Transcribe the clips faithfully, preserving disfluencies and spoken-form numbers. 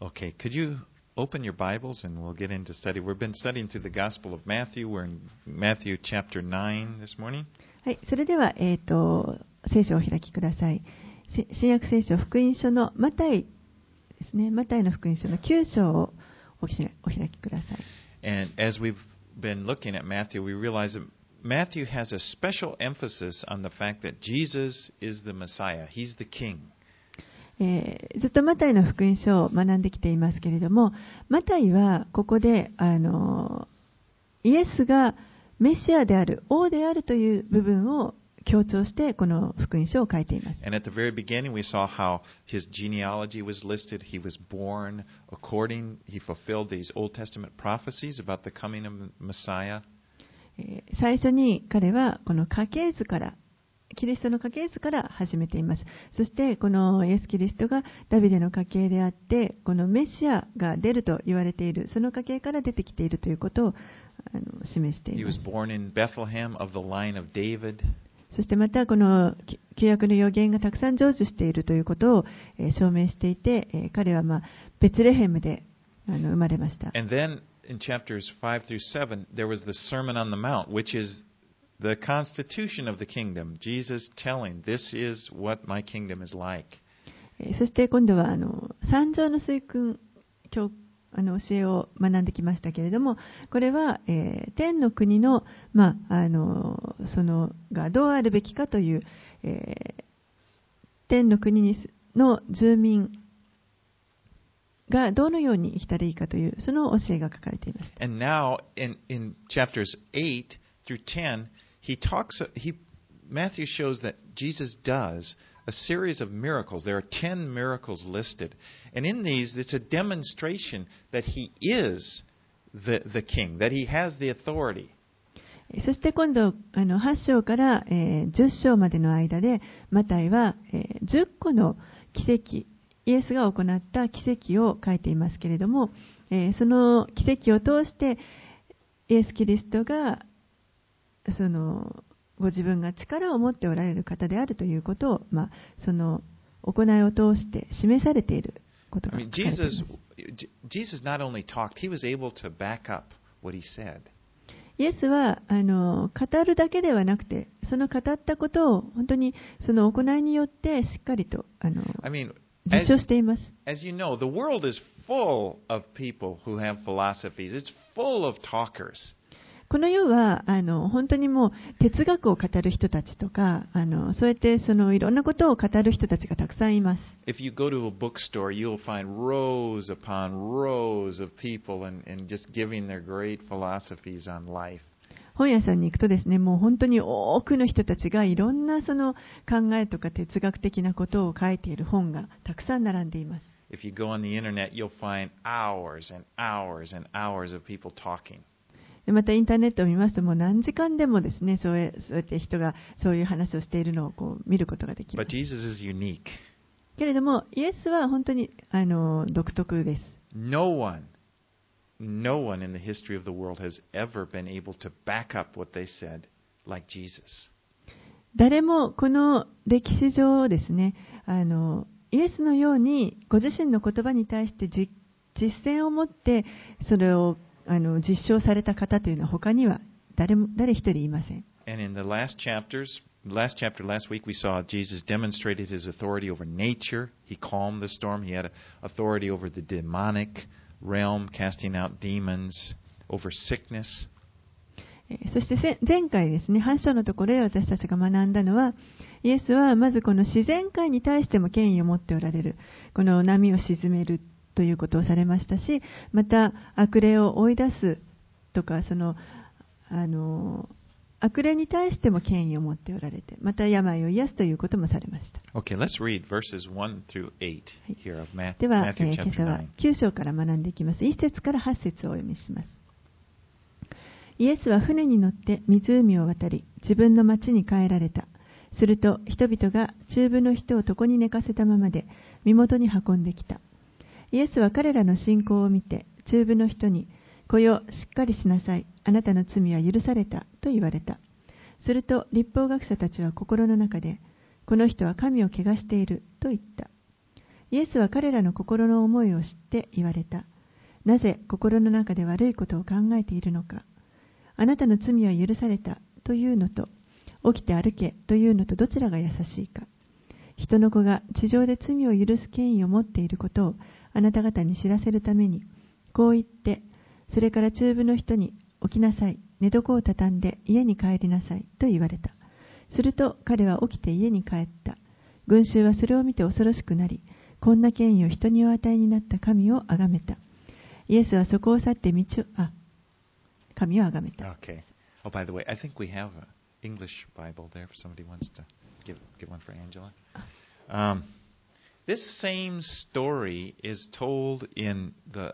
Okay, could you open your Bibles and we'll get into study. We've been studying through the Gospel of Matthew. We're in Matthew chapter nine this morning. はい、それでは、えーと、聖書をお開きください。新約聖書福音書のマタイですね。マタイの福音書のきゅう章をお開きください。 And as we've been looking at Matthew, we realize that Matthew has a special emphasis on the fact that Jesus is the Messiah. He's the King. えー、ずっとマタイの福音書を学んできていますけれども、マタイはここであのイエスがメシアである、王であるという部分を強調してこの福音書を書いています。 And at the very beginning we saw how his genealogy was listed. He was born according, he fulfilled these Old Testament prophecies about the coming of the Messiah. 最初に彼はこの家系図からキリストの家系図から始めています。そしてこのイエス・キリストがダビデの家系であって、このメシアが出ると言われている、その家系から出てきているということをあの示しています。 He was born in Bethlehem of the line of David. そしてまたこの旧約の預言がたくさん成就しているということを、えー、証明していて、えー、彼は、まあ、ベツレヘムであの生まれました。 And then in chapters five through seven, there was the Sermon on the Mount, which is the constitution of the kingdom. Jesus telling, this is what my kingdom is like. そして今度はあの三条の水訓教あの教えを学んできましたけれども、これは、えー、天の国の、まあ、あのそのがどうあるべきかという、えー、天の国にの住民がどのように生きたらいいかというその教えが書かれています。 And now in, in chapters eight through ten, he talks, he, Matthew shows that Jesus does a series of miracles. There are ten miracles listed. And in these, it's a demonstration that he is the, the king, that he has the authority. そして今度、あのはち章から、えー、じゅっ章までの間で、マタイは、えー、じゅっこの奇跡、イエスが行った奇跡を書いていますけれども、えー、その奇跡を通して、イエス・キリストが、そのご自分が力を持っておられる方であるということを、まあ、その行いを通して示されていることが書かれています。 Jesus not only talked, he was able to back up what he said. イエスはあの語るだけではなくて、その語ったことを本当にその行いによってしっかりとあの I mean, 実証しています。 As, as you know, the world is full of people who have philosophies. It's full of talkers. この世はあの本当にもう哲学を語る人たちとか、あのそうやってそのいろんなことを語る人たちがたくさんいます。 If you go to a bookstore, you'll find rows upon rows of people and, and just giving their great philosophies on life. 本屋さんに行くとですね、もう本当に多くの人たちがいろんなその考えとか哲学的なことを書いている本がたくさん並んでいます。 If you go on the internet, you'll find hours and hours and hours of people talking. またインターネットを見ますともう何時間でもですね、そうや、そうやって人がそういう話をしているのをこう見ることができます。 But Jesus is unique. けれどもイエスは本当にあの独特です。 No one, no one in the history of the world has ever been able to back up what they said like Jesus. 誰もこの歴史上ですね、あのイエスのようにご自身の言葉に対して実践を持ってそれをあの実証された方というのは他には誰も誰一人いません。 And in the last chapters, last chapter last week we saw Jesus demonstrated his authority over nature. He calmed the storm. He had authority over the demonic realm, casting out demons, over sickness. そして前回ですね、はち章のところで私たちが学んだのは、イエスはまずこの自然界に対しても権威を持っておられる。この波を鎮めるということをされましたし、また悪霊を追い出すとか、そのあの悪霊に対しても権威を持っておられて、また病を癒すということもされました。 Okay, let's read verses one through eight here of Matthew, では、 Matthew えー、今 chapter 朝は nine. きゅう章から学んでいきます。いち節からはち節をお読みします。イエスは船に乗って湖を渡り、自分の町に帰られた。すると人々が中部の人を床に寝かせたままで身元に運んできた。イエスは彼らの信仰を見て中部の人に、来よ、しっかりしなさい、あなたの罪は許されたと言われた。すると律法学者たちは心の中で、この人は神を汚していると言った。 イエスは彼らの心の思いを知って言われた。なぜ心の中で悪いことを考えているのか。あなたの罪は許されたというのと、起きて歩けというのとどちらが優しいか。人の子が地上で罪を許す権威を持っていることをあなた方に知らせるために、こう言って、それから中部の人に起きなさい、寝床を畳んで家に帰りなさいと言われた。すると彼は起きて家に帰った。群衆はそれを見て恐ろしくなり、こんな権威を人にお与えになった神を崇めた。イエスはそこを去って道を、あ、神を崇めた。 Okay. Oh, by the way, I think we have an English Bible there if somebody wants to give, give one for Angela. Um, this same story is told in the,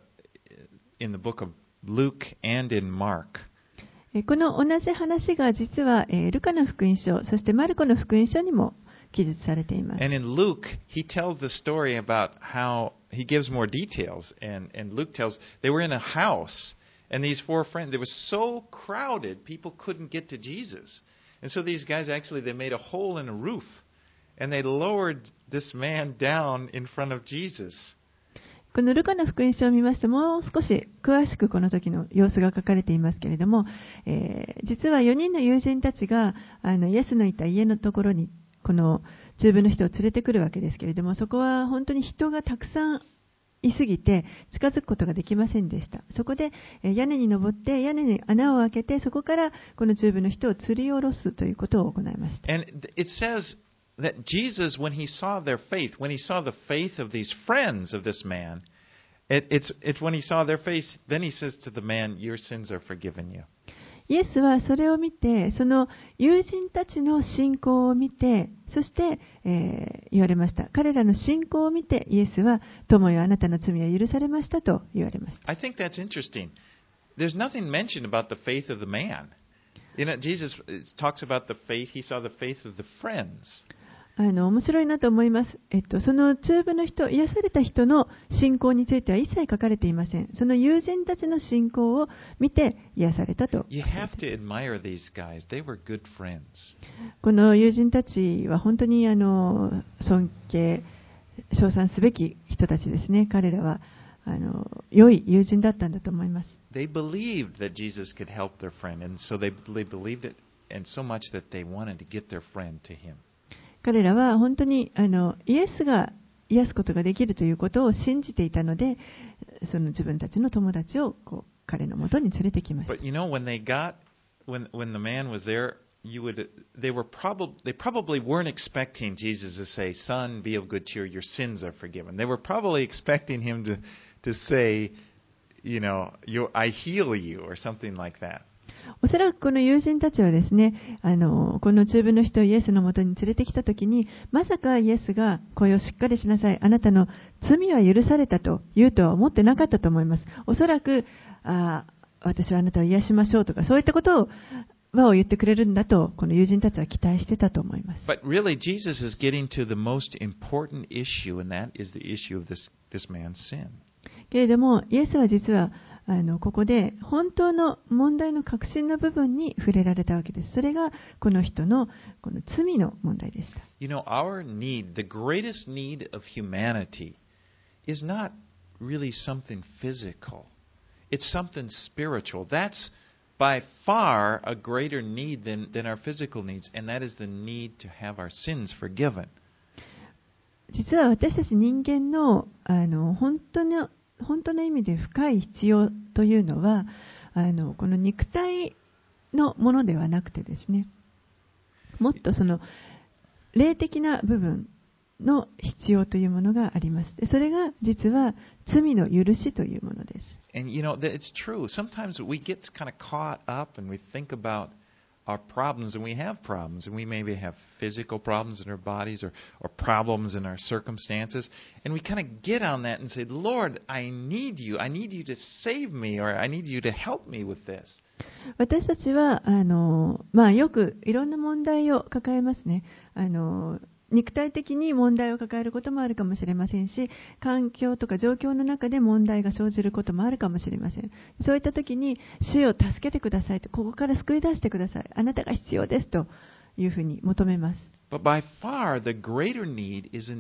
in the book of Luke and in Mark. この同じ話が実はルカの福音書、そしてマルコの福音書にも記述されています。 And in Luke, he tells the story about how he gives more details. And, and Luke tells they were in a house, and these four friends, they were so crowded, people couldn't get to Jesus. And so these guys actually, they made a hole in a roof, and they lowered this man down in front of Jesus. このルカの福音書を見ますと、もう少し詳しくこの時の様子が書かれていますけれども、えー、実はよにんの友人たちがあのイエスのいた家のところにこの中部の人を連れてくるわけですけれども、そこは本当に人がたくさんいすぎて近づくことができませんでした。そこで屋根に登って屋根に穴を開けて、そこからこの中部の人を吊り下ろすということを行いました。 And it says that Jesus, when he saw their faith, when he saw the faith of these friends of this man, it, it's, it's when he saw their faith, then he says to the man, your sins are forgiven you. イエスはそれを見て、その友人たちの信仰を見て、そして、えー、言われました。彼らの信仰を見て、イエスは、友よあなたの罪は許されましたと言われました。 I think that's interesting. There's nothing mentioned about the faith of the man. You know, Jesus talks about the faith, he saw the faith of the friends. あの面白いなと思います。えっと、その中部の人、癒された人の信仰については一切書かれていません。その友人たちの信仰を見て癒されたと。 You have to admire these guys. They were good friends. この友人たちは本当にあの尊敬、称賛すべき人たちですね。彼らはあの良い友人だったんだと思います。 They believed that Jesus could help their friend, and so they, they believed it, and so much that they wanted to get their friend to him. 彼らは本当にあのイエスが癒すことができるということを信じていたので、その自分たちの友達をこう彼のもとに連れてきました。 But you know, when they got, when when the man was there, you would, they were probably, they probably weren't expecting Jesus to say, "Son, be of good cheer, your sins are forgiven." They were probably expecting him to to say, you know, you, I heal you, or something like that. おそらくこの友人たちはですね、あのこの中部の人をイエスのもとに連れてきたときに、まさかイエスが声をしっかりしなさい、あなたの罪は許されたと言うとは思ってなかったと思います。おそらく、あ私はあなたを癒しましょうとか、そういったことを和を言ってくれるんだと、この友人たちは期待してたと思います。 But really, Jesus is getting to the most important issue, and that is the issue of this, this man's sin. けれども、イエスは実はあのここで本当の問題の核心の部分に触れられたわけです。それがこの人のこの罪の問題でした。 You know, our need, the greatest need of humanity, is not really something physical. It's something spiritual. That's by far a greater need than, than our physical needs, and that is the need to have our sins forgiven. 実は私たち人間の、あの本当の本当の意味で深い必要というのは、あのこの肉体のものではなくてですね、もっとその霊的な部分の必要というものがあります。でそれが実は罪の許しというものです。 And you know, it's true. Sometimes we get kind of caught up and we think about our problems, and we have problems, and we maybe have physical problems in our bodies or, or problems in our circumstances, and we kind of get on that and say, Lord, I need you. I need you to save me, or I need you to help me with this. 私たちはあの、まあ、よくいろんな問題を抱えますね。あの肉体的に問題を抱えることもあるかもしれませんし、環境とか状況の中で問題が生じることもあるかもしれません。そういった時に、主を助けてくださいと、ここから救い出してください、あなたが必要ですというふうに求めます。 But by far the greater need isn't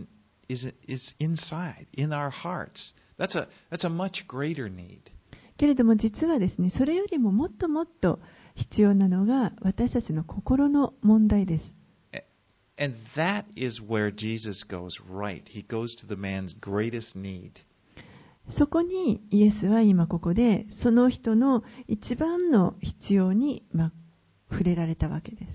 is, is inside, in our hearts. That's a, that's a much greater need. けれども実はですね、それよりももっともっと必要なのが私たちの心の問題です。 And that is where Jesus goes right. He goes to the man's greatest need. そこにイエスは今ここでその人の一番の必要に、まあ、触れられたわけです。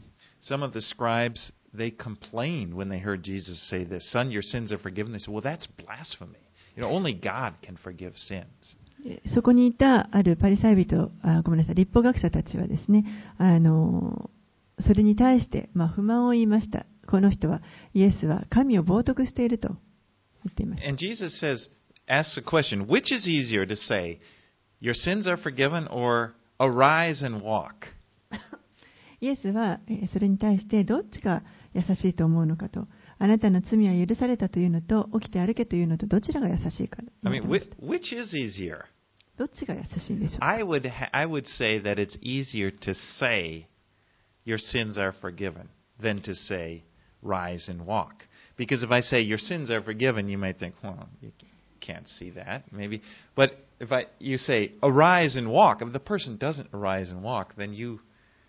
Some of the scribes, they complained when they heard Jesus say this, Son, your sins are forgiven. They said, well, that's blasphemy. You know, only God can forgive sins. そこにいたあるパリサイ人、あ、ごめんなさい、立法学者たちはですね、あの、それに対して、まあ、不満を言いました。この人は、イエスは神を冒涜していると言っていました。 And Jesus says, asks a question, which is easier to say, your sins are forgiven or arise and walk? イエスはそれに対してどっちが優しいと思うのかと、あなたの罪は許されたというのと起きて歩けというのとどちらが優しいか。 I mean, which, which is easier? どっちが優しいんでしょうか。 I would ha- I would say that it's easier to say your sins are forgiven than to say rise and walk. Because if I say your sins are forgiven, you might think, well, you can't see that, maybe. But if I you say arise and walk, if the person doesn't arise and walk, then you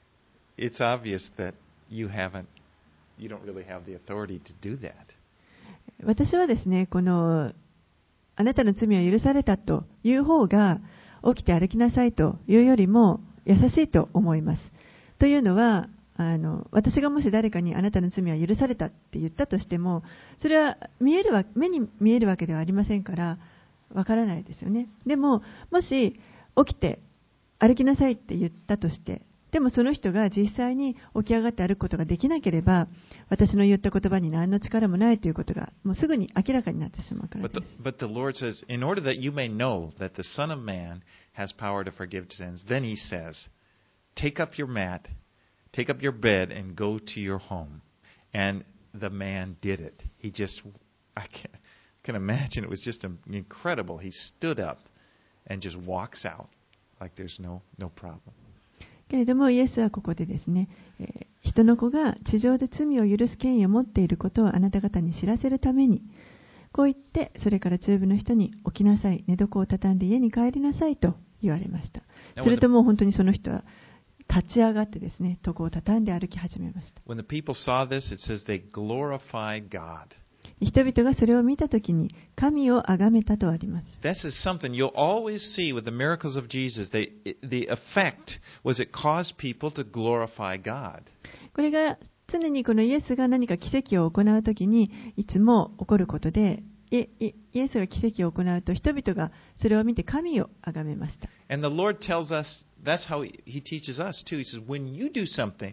it's obvious that you haven't you don't really have the authority to do that. 私はですね、このあなたの罪は許されたという方が起きて歩きなさいというよりも優しいと思います。というのは、あの私がもし誰かにあなたの罪は許されたって言ったとしても、それは見えるわ目に見えるわけではありませんからわからないですよね。でももし起きて歩きなさいって言ったとして、でもその人が実際に起き上がって歩くことができなければ、私の言った言葉に何の力もないということがもうすぐに明らかになってしまうからです。 But the, but the Lord says, in order that you may know that the Son of Man has power to forgive sins, then He says, take up your mat, take up your bed, and go to your home. And the man did it. He just, I can, can imagine it was just incredible. He stood up and just walks out like there's no, no problem. けれどもイエスはここでですね、えー、人の子が地上で罪を許す権威を持っていることをあなた方に知らせるために、こう言ってそれから中部の人に起きなさい、寝床を畳んで家に帰りなさいと言われました。するともう本当にその人は立ち上がってですね、床を畳んで歩き始めました。 When the people saw this, it says they glorified God. 人々がそれを見たときに神を崇めたとあります。 This is something you'll always see with the miracles of Jesus. They, the effect was it caused people to glorify God. これが常にこのイエスが何か奇跡を行うときにいつも起こることで、イエスが奇跡を行うと人々がそれを見て神を崇めました。 And the Lord tells us, that's how He, he teaches us too. He says, when you do something,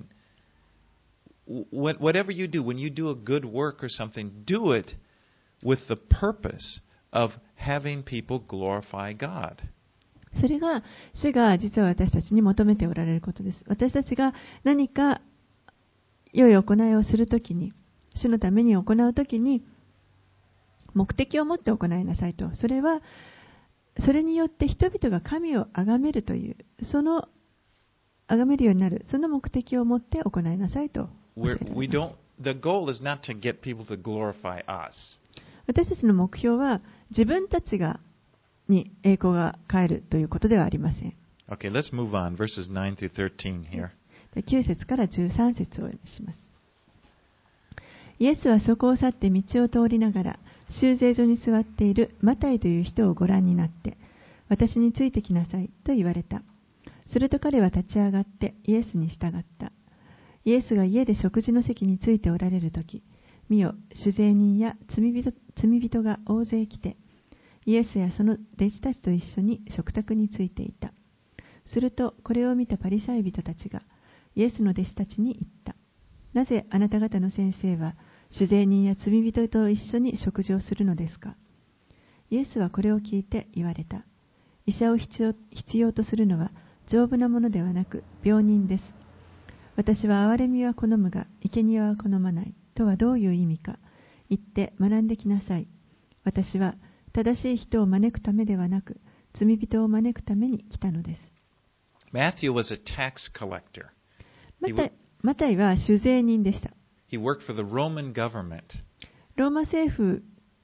whatever you do, when you do a good work or something, do it with the purpose of having people glorify God. それが主が実は私たちに求めておられることです。私たちが何か良い行いをするときに、主のために行うときに目的を持って行いなさいと。それはそれによって人々が神を崇めるという、その崇めるようになる、その目的を持って行いなさいと。 We don't, the goal is not to get people to glorify us. 私たちの目標は自分たちがに栄光が返るということではありません。 Okay, let's move on. Verses nine through thirteen here. きゅう節からじゅうさん節をお読みします。イエスはそこを去って道を通りながら、修税所に座っているマタイという人をご覧になって、私についてきなさいと言われた。すると彼は立ち上がってイエスに従った。イエスが家で食事の席についておられるとき、見よ、主税人や罪人、罪人が大勢来て、イエスやその弟子たちと一緒に食卓についていた。すると、これを見たパリサイ人たちが、イエスの弟子たちに言った。なぜあなた方の先生は、主税人や罪人と一緒に食事をするのですか。イエスはこれを聞いて言われた。医者を必要、必要とするのは、丈夫なものではなく、病人です。私は憐れみは好むが、生贄は好まない。とはどういう意味か。言って学んできなさい。私は正しい人を招くためではなく、罪人を招くために来たのです。 Matthew was a tax collector. マタイ、マタイは酒税人でした。 He worked for the Roman government. ローマ政府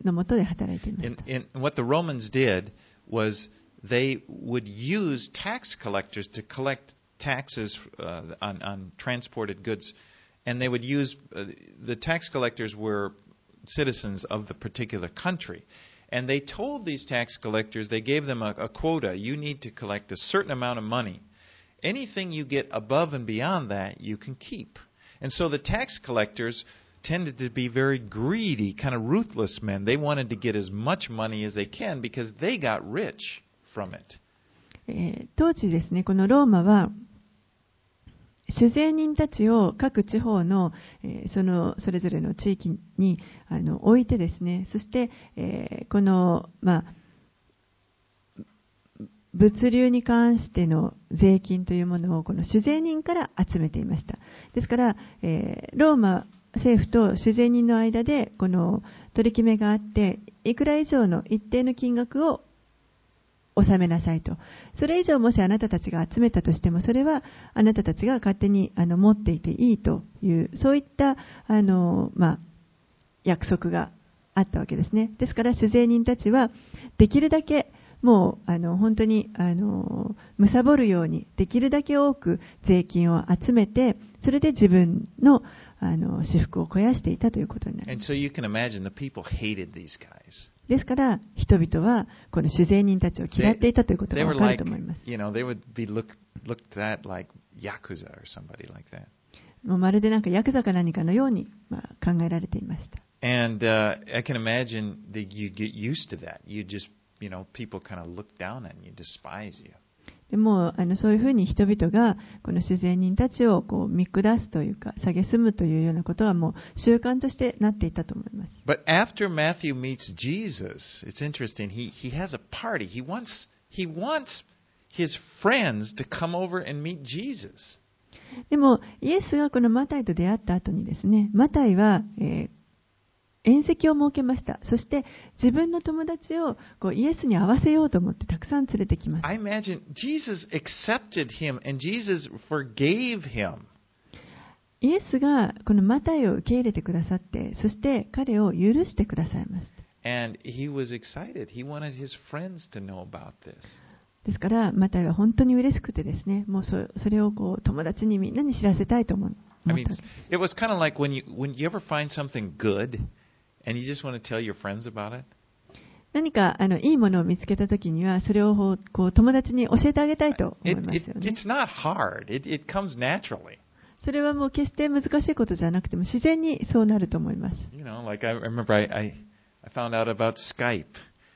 の下で働いていまし In, た。 in what the Romans did was they would use tax collectors to collect taxes uh, on, on transported goods, and they would use uh, the tax collectors were citizens of the particular country, and they told these tax collectors, they gave them a, a quota. You need to collect a certain amount of money. Anything you get above and beyond that, you can keep. And so the tax collectors tended to be very greedy, kind of ruthless men. They wanted to get as much money as they can because they got rich from it. えー当時ですね、このローマは酒税人たちを各地方の、えーそのそれぞれの地域にあの置いてですね、そして、えーこの、まあ、物流に関しての税金というものをこの酒税人から集めていました。ですから、えーローマ政府と酒税人の間でこの取り決めがあって、いくら以上の一定の金額を納めなさいと。それ以上もしあなたたちが集めたとしても、それはあなたたちが勝手にあの持っていていいという、そういったあの、まあ、約束があったわけですね。ですから酒税人たちはできるだけもうあの本当にあの貪るようにできるだけ多く税金を集めて、それで自分のあの私腹を肥やしていたということになります。 And so you can imagine the people hated these guys. ですから人々はこの酒税人たちを嫌っていたということ They が were わかる like, と思います。 you know, they would be looked looked at like Yakuza or somebody like that. もうまるでなんかヤクザか何かのように、まあ、考えられていました。 And uh, I can imagine that you get used to that. You just, you know, people kind of look down on you, despise you. でもあのそういうふうに人々がこの酒税人たちをこう見下すというか蔑むというようなことはもう習慣としてなっていたと思います。 But after Matthew meets Jesus, it's interesting. He he has a party. He wants he wants his friends to come over and meet Jesus. でもイエスがこのマタイと出会った後にですね、マタイは、えー宴席を設けました。そして自分の友達をこうイエスに会わせようと思ってたくさん連れてきました。 I imagine Jesus accepted him and Jesus forgave him. イエスがこのマタイを受け入れてくださって、そして彼を許してくださいました。 And he was excited. He wanted his friends to know about this. ですからマタイは本当に嬉しくてですね、もう そ, それをこう友達にみんなに知らせたいと思った。 I mean, it was kind of like when you when you ever find something good and you just want to tell your friends about it. 何かあのいいものを見つけたときには、それをこう友達に教えてあげたいと思い It, ます it, よね。 it's not hard. It, it comes naturally. それはもう決して難しいことじゃなくても自然にそうなると思います。 You know, like I remember I, I, I found out about Skype.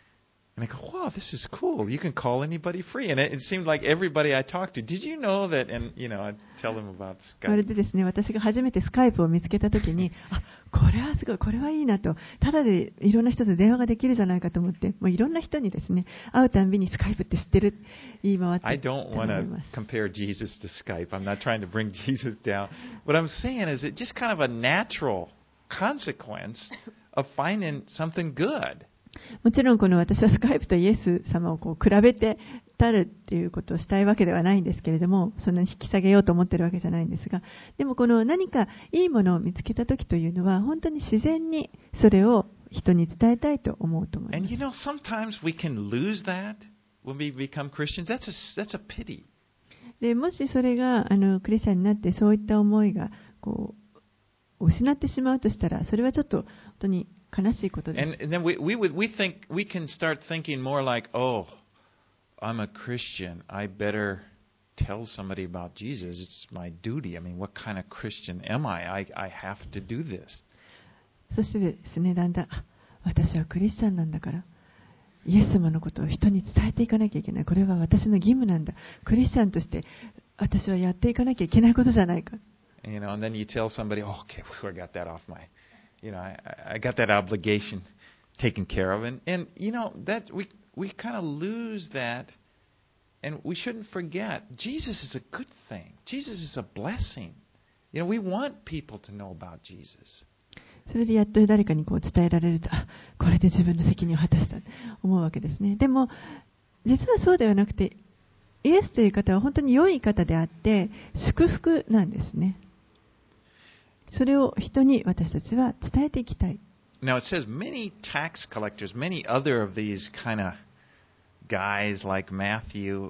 And I go, wow, this is cool. You can call anybody free. And it, it seemed like everybody I talked to, did you know that? And, you know, I'd tell them about まる Skype. でですね、私が初めてスカイプを見つけたときに、あ、これはすごい、これはいいなと、ただでいろんな人と電話ができるじゃないかと思って、もういろんな人にですね、会うたんびにスカイプって知ってる、言い回って I たと don't 思 want い to ます。 compare Jesus to Skype. I'm not trying to bring Jesus down. What I'm saying is it just kind of a natural consequence of finding something good. もちろんこの私はスカイプとイエス様をこう比べてたるっていうことをしたいわけではないんですけれども、そんなに引き下げようと思ってるわけじゃないんですが、でもこの何かいいものを見つけたときというのは本当に自然にそれを人に伝えたいと思うと思いま And す。 you know, sometimes we can lose that when we become Christians. That's a, that's a pity. でもしそれがあのクリスチャンになってそういった思いがこう失ってしまうとしたら、それはちょっと本当に悲しいことです。 And, and then we, we, would, we think we can start thinking more like, oh, I'm a Christian. I better tell somebody about Jesus. It's my duty. I mean, what kind of Christian am I? I, I have to do this. そしてですね、だんだん、あ、私はクリスチャンなんだから、イエス様のことを人に伝えていかなきゃいけない。これは私の義務なんだ。クリスチャンとして私はやっていかなきゃいけないことじゃないか。 And, you know, and then you tell somebody, oh, okay, I got that off my, you know, I, I got that obligation taken care of. And, and you know, that we, we kind of lose that. And we shouldn't forget, Jesus is a good thing. Jesus is a blessing. You know, we want people to know about Jesus. それでやっと誰かにこう伝えられると、あ、これで自分の責任を果たしたと思うわけですね。でも、実はそうではなくて、イエスという方は本当に良い方であって、祝福なんですね。それを人に私たちは伝えていきたい。 Now it says many tax collectors, many other of these kind of guys like Matthew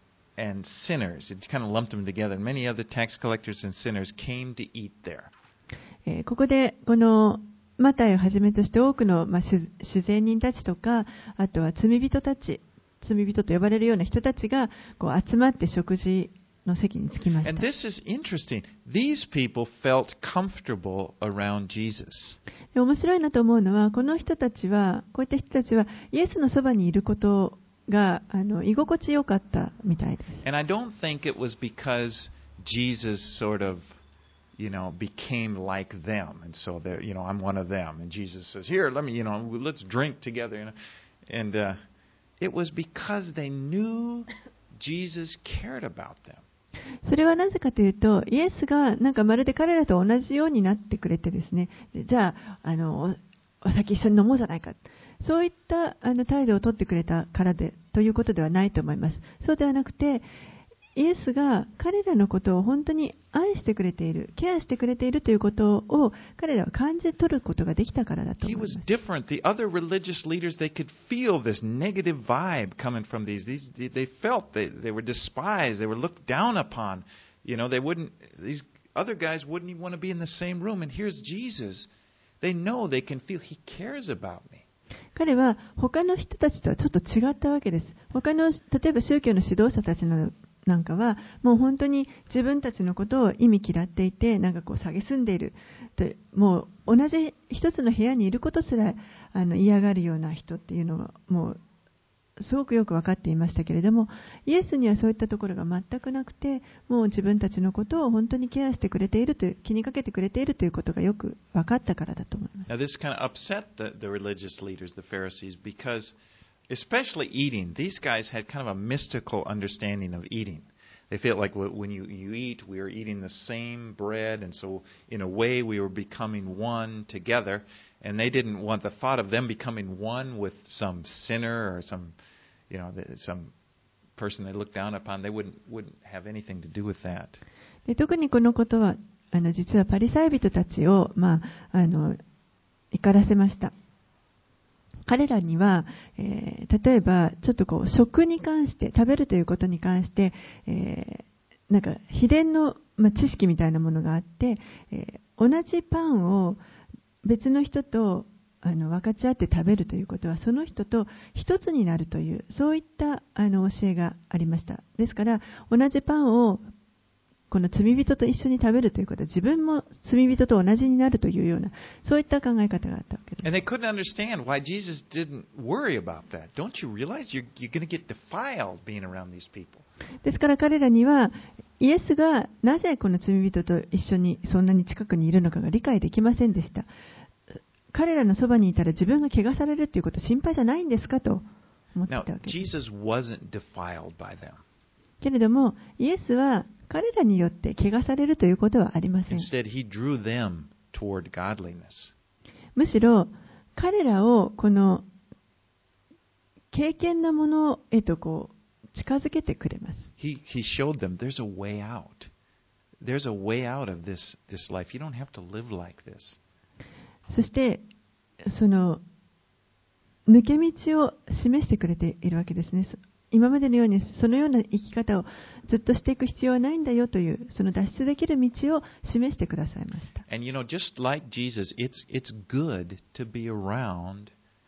and sinners, it kind of lumped them together. Many other tax collectors and sinners came to eat there. えーここでこのマタイをはじめとして多くの、まあ、主主税人たちとか、あとは罪人たち、罪人と呼ばれるような人たちがこう集まって食事の席に着きまし And た。 this is interesting. These people felt comfortable around Jesus. で面白いなと思うのは、この人たちは、こういった人たちはイエスのそばにいることがあの居心地よかったみたいです。 And I don't think it was because Jesus sort of, you know, became like them. And so, they're, you know, I'm one of them. And Jesus says, here, let me, you know, let's drink together. You know? And uh, it was because they knew Jesus cared about them. それはなぜかというと、イエスがなんかまるで彼らと同じようになってくれてですね、じゃあ、あのお、お酒一緒に飲もうじゃないか。そういったあの態度を取ってくれたからでということではないと思います。そうではなくて、イエスが彼らのことを本当に愛してくれている、ケアしてくれているということを彼らは感じ取ることができたからだと He 思い was ます。 different. The other religious leaders, they could feel this negative vibe coming from these. These they felt they, they were despised. They were looked down upon. You know, they wouldn't. These other guys wouldn't even want to be in the same room. And here's Jesus. They know they can feel He cares about me. 彼は他の人たちとはちょっと違ったわけです。他の例えば宗教の指導者たちなどなんかはもう本当に自分たちのことを忌み嫌っていて、なんかこう蔑んでいると、もう同じ一つの部屋にいることすらあの嫌がるような人っていうのはもうすごくよく分かっていましたけれども、イエスにはそういったところが全くなくて、もう自分たちのことを本当にケアしてくれているという、気にかけてくれているということがよく分かったからだと思います。 Now this kind of upset the, the religious leaders, the Pharisees, because especially eating, these guys had kind of a mystical understanding of eating. They felt like when you, you eat, we are eating the same bread, and so in a way we were becoming one together. And they didn't want the thought of them becoming one with some sinner or some, you know, some person they looked down upon. They wouldn't wouldn't have anything to do with that. で特にこのことはあの実はパリサイ人たちを、まあ、あの怒らせました。彼らには、えー、例えばちょっとこう食に関して食べるということに関して、えー、なんか秘伝の、まあ、知識みたいなものがあって、えー、同じパンを別の人とあの分かち合って食べるということはその人と一つになるというそういったあの教えがありました。ですから同じパンをこの罪人と一緒に食べるということは自分も罪人と同じになるというようなそういった考え方があったわけです。 And they couldn't understand why Jesus didn't worry about that. Don't you realize you're, you're going to get defiled being around these people? ですから彼らにはイエスがなぜこの罪人と一緒にそんなに近くにいるのかが理解できませんでした。彼らのそばにいたら自分が汚されるということ心配じゃないんですかと思ってい Now, たわけです。 Jesus wasn't defiled by them. けれどもイエスは彼らによって汚されるということはありません。 Instead, he drew them toward godliness. むしろ彼らをこの敬虔なものへとこう近づけてくれます。 He, he showed them there's a way out. There's a way out of this, this life. You don't have to live like this. そしてその抜け道を示してくれているわけですね。今までのようにそのような生き方をずっとしていく必要はないんだよというその脱出できる道を示してくださいました。 And you know, just like Jesus, it's, it's good to be around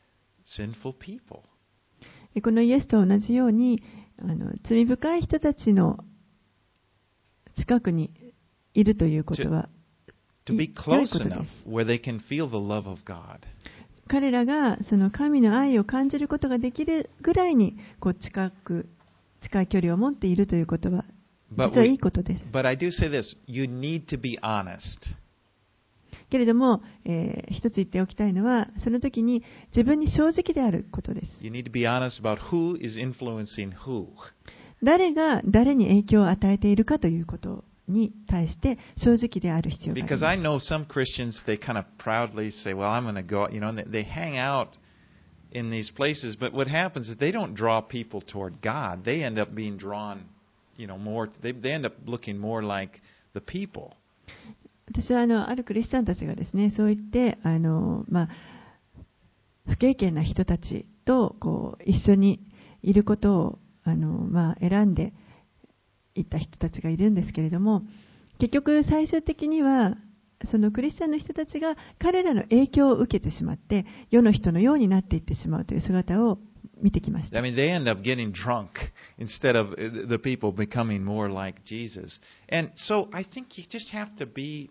sinful people. このイエスと同じようにあの罪深い人たちの近くにいるということは To be 良い close ことで enough す。 where they can feel the love of God. 彼らがその神の愛を感じることができるぐらいにこう近く近い距離を持っているということは But, 実はい we, いことです。 but I do say this, you need to be honest. けれども、えー一つ言っておきたいのはその時に自分に正直であることです。 You need to be honest about who is influencing who. 誰が誰に影響を与えているかということに対して正直である必要があり Because ま I す。 know some Christians, they kind of proudly say, well, I'm going to go, you know, and they, they hang out in these places, but what happens is they don't draw people toward God. They end up being drawn, you know, more, they, they end up looking more like the people. 私はあのあるクリスチャンたちがですね、そう言ってあの、まあ、 不経験な人たちとこう一緒にいることをあの、まあ、選んでいった人たちがいるんですけれども、結局最終的にはそのクリスチャンの人たちが彼らの影響を受けてしまって世の人のようになっていってしまうという姿を見てきました。 I mean, they end up getting drunk instead of the people becoming more like Jesus. And so I think you just have to be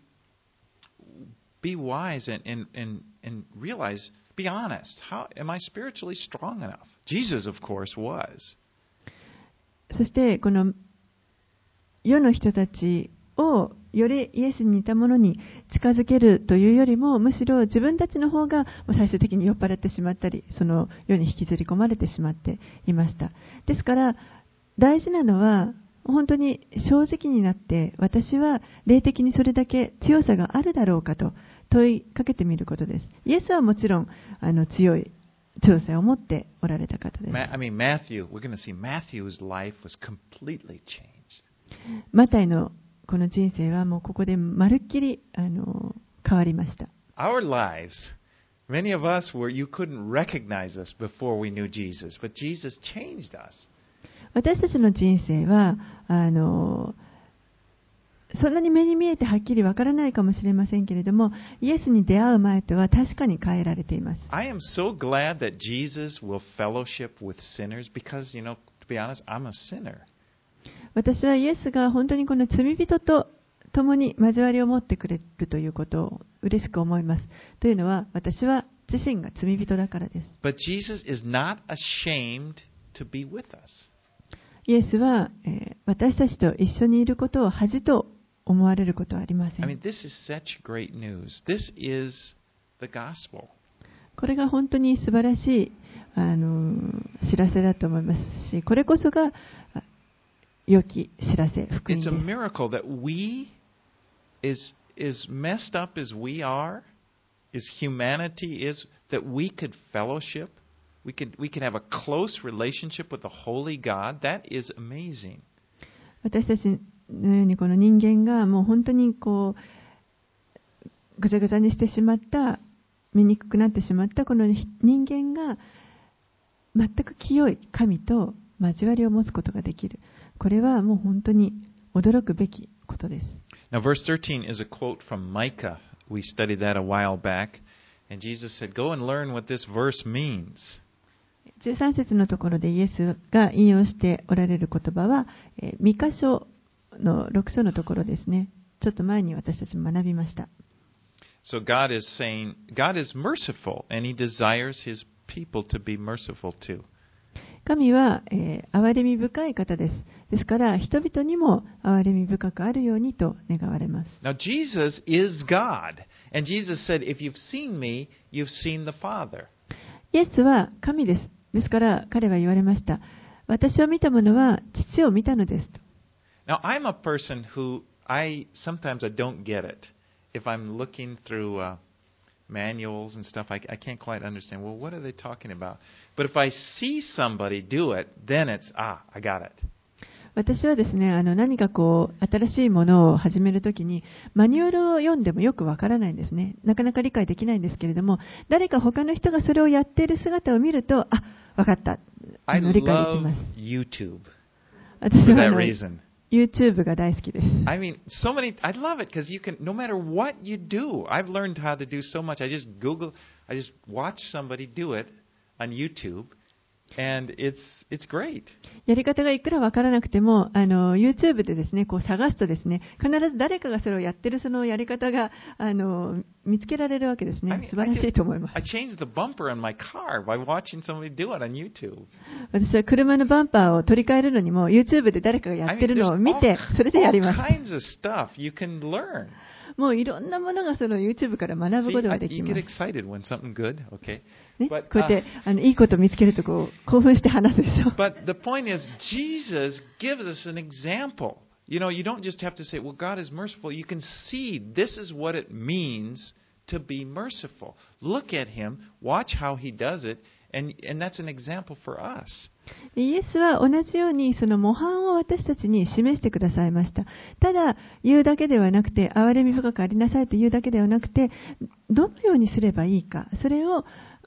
be wise and, and, and, and realize, be honest. How am I spiritually strong enough? Jesus, of course, was. そしてこの世の人たちをよりイエスに似たものに近づけるというよりも、むしろ自分たちの方が最終的に酔っ払ってしまったり、その世に引きずり込まれてしまっていました。ですから大事なのは本当に正直になって、私は霊的にそれだけ強さがあるだろうかと問いかけてみることです。イエスはもちろんあの強い強さを持っておられた方です。 I mean, Matthew, we're going to see Matthew's life was completely changed. マタイのこの人生はもうここでまるっきりあの変わりました。 Our lives, many of us were, you couldn't recognize us before we knew Jesus, but Jesus changed us. 私たちの人生はあのそんなに目に見えてはっきりわからないかもしれませんけれども、イエスに出会う前とは確かに変えられています。 I am so glad that Jesus will fellowship with sinners because, you know, to be honest, I'm a sinner. 私はイエスが本当にこの罪人と共に交わりを持ってくれるということを嬉しく思います。というのは、私は自身が罪人だからです。 But Jesus is not ashamed to be with us. イエスは、えー、私たちと一緒にいることを恥と思われることはありません。 I mean, this is such great news. This is the gospel. これが本当に素晴らしいあの知らせだと思いますし、これこそが良き知らせ、福音です。 It's a miracle that we, as, as messed up as we are, as humanity is, that we could fellowship, we could, we could have a close relationship with the Holy God. That is amazing. 私たちのようにこの人間がもう本当にこうぐちゃぐちゃにしてしまった、醜くなってしまったこの人間が全く清い神と交わりを持つことができる。これはもう本当に驚くべきことです。 Now, verse thirteen is a quote from Micah. We studied that a while back. And Jesus said, Go and learn what this verse means. じゅうさん節のところでイエスが引用しておられる言葉は、えー、ミカ書のろく章のところですね。ちょっと前に私たちも学びました。 So God is saying, God is merciful, and He desires His people to be merciful too. 神は、えー、憐れみ深い方です。ですから人々にも憐れみ深くあるようにと願われます。 Now Jesus is God, and Jesus said, If you've seen me, you've seen the Father. イエスは神です。ですから彼は言われました。私を見た者は父を見たのですと。 Now I'm a person who I sometimes I don't get it. If I'm looking through uh, manuals and stuff, I, I can't quite understand. Well, what are they talking about? But if I see somebody do it, then it's ah, I got it. 私はですね、あの何かこう新しいものを始めるときにマニュアルを読んでもよくわからないんですね。なかなか理解できないんですけれども、誰か他の人がそれをやっている姿を見ると、あ、わかった。あの I 理解でき love ます。 YouTube 私 for はあ that の reason. YouTube が大好きです。 I mean, so many. I love it because you can, no matter what you do. I've learned how to do so much. I just Google, I just watch somebody do it on YouTube, and it's it's great. やり方がいくらわからなくても、あの YouTube でですね、こう探すとですね、必ず誰かがそれをやってるそのやり方があの見つけられるわけですね。 I mean, 素晴らしいと思います。 I changed the bumper on my car by watching somebody do it on YouTube. 私は車のバンパーを取り替えるのにも YouTube で誰かがや I って mean, る there's のを見 all, て、それでや all ります。 kinds of stuff you can learn. もういろんなものがその YouTube から学ぶ See, ことが I, でき you ま get す。 excited when something good, okay? ね、 But, こうやって uh, あのいいことを見つけるとこう興奮して話すでしょ。 but the point is, Jesus gives us an example. You know, you don't just have to say, well, God is merciful. You can see this is what it means to be merciful. Look at Him, watch how He does it, and, and that's an example for us. イエスは同じようにその模範を私たちに示してくださいました。ただ言うだけではなくて、憐れみ深くありなさいと言うだけではなくて、どのようにすればいいか、それを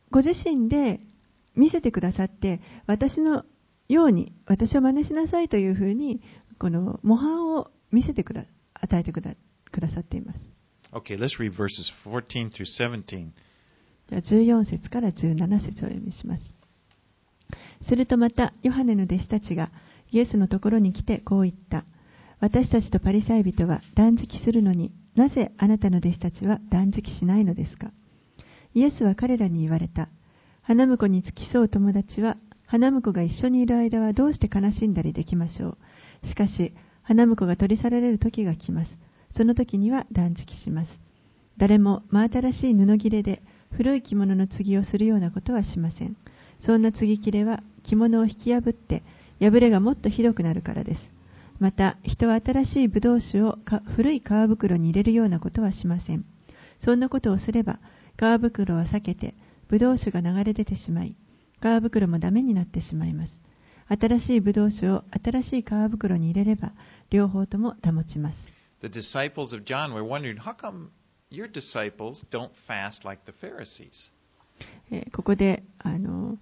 ご自身で見せてくださって、私のように、私を真似しなさいというふうに、この模範を見せてくだ、与えてくだ、くださっています。 Okay, let's read verses fourteen through seventeen. ではじゅうよん節からじゅうなな節をお読みします。するとまた、ヨハネの弟子たちがイエスのところに来てこう言った。私たちとパリサイ人は断食するのに、なぜあなたの弟子たちは断食しないのですか。イエスは彼らに言われた。花婿に付き添う友達は、花婿が一緒にいる間はどうして悲しんだりできましょう。しかし、花婿が取り去られる時が来ます。その時には断食します。誰も真新しい布切れで古い着物の継ぎをするようなことはしません。そんな継ぎ切れは着物を引き破って、破れがもっとひどくなるからです。また、人は新しいブドウ酒を古い皮袋に入れるようなことはしません。そんなことをすれば、皮袋は裂けて、ブドウ酒が流れ出てしまい、皮袋もダメになってしまいます。新しいブドウ酒を新しい皮袋に入れれば、両方とも保ちます。 The disciples of John were wondering, how come your disciples don't fast like the Pharisees? えーここで、あの、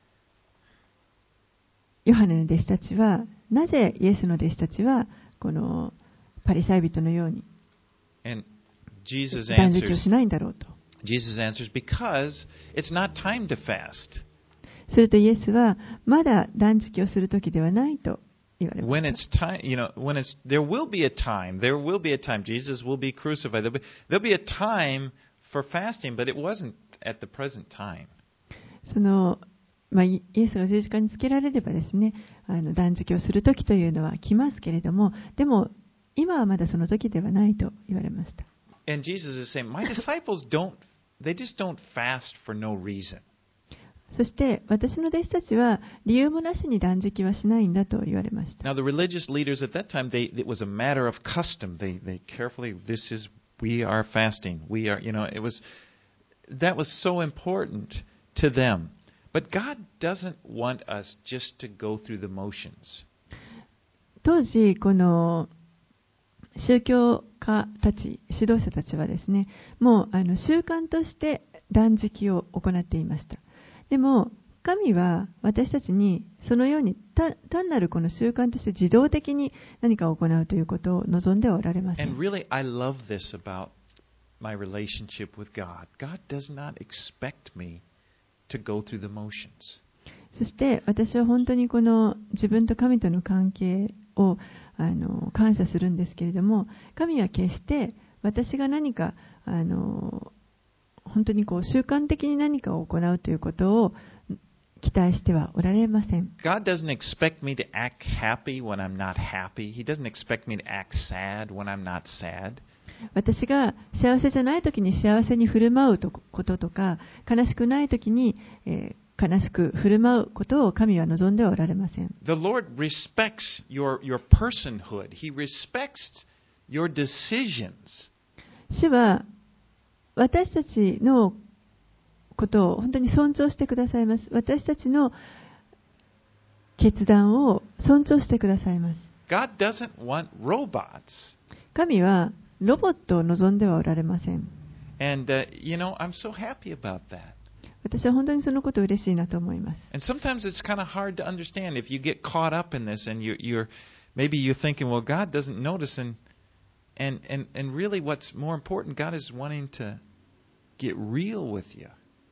ヨハネの弟子たちは、なぜイエスの弟子たちは、このパリサイ人のように And Jesus 断食を answers, しないんだろうと。 Jesus answers, because it's not time to fast. するとイエスは、まだ断食をするときではないと言われま When し it's time, you know, when it's, there will be a time, there will be a time, Jesus will be crucified. There'll be, there'll be a time for fasting, but it wasn't at the present time. た。その、まあ、イエスが十字架につけられればですね、あの断食をするときというのは来ますけれども、でも、今はまだその時ではないと言われました。 And Jesus is saying, my disciples don't, they just don't fast for no reason. そして私の弟子たちは理由もなしに断食はしないんだと言われました。 Now the religious leaders at that time, they, it was a matter of custom. They, they carefully, this is, we are fasting. We are, you know, it was, that was so important to them. But God doesn't want us just to go through the motions. 当時、この宗教家たち、指導者たちはですね、もうあの習慣として断食を行っていました。でも、神は私たちにそのように単なるこの習慣として自動的に何かを行うということを望んではおられません。 And really, I love this about my relationship with God. God does not expect me to go through the motions. そして私は本当にこの自分と神との関係をあの感謝するんですけれども、神は決して私が何かあの本当にこう習慣的に何かを行うということを期待してはおられません。 God doesn't expect me to act happy when I'm not happy. He doesn't expect me to act sad when I'm not sad. 私が幸せじゃないときに幸せに振る舞うこととか、悲しくないときに、えー、悲しく振る舞うことを神は望んではおられません。 The Lord respects your, your personhood. He respects your decisions. 主は私たちのことを本当に尊重してくださいます。私たちの決断を尊重してくださいます。 God doesn't want robots. 神はロボットを望んではおられません。 And, uh, you know, I'm so happy about that. 私は本当にそのこと嬉しいなと思います。 And sometimes it's kind of hard to understand if you get caught up in this and you're, you're maybe you're thinking, well, God doesn't notice. And, and, and, and really what's more important, God is wanting to get real with you.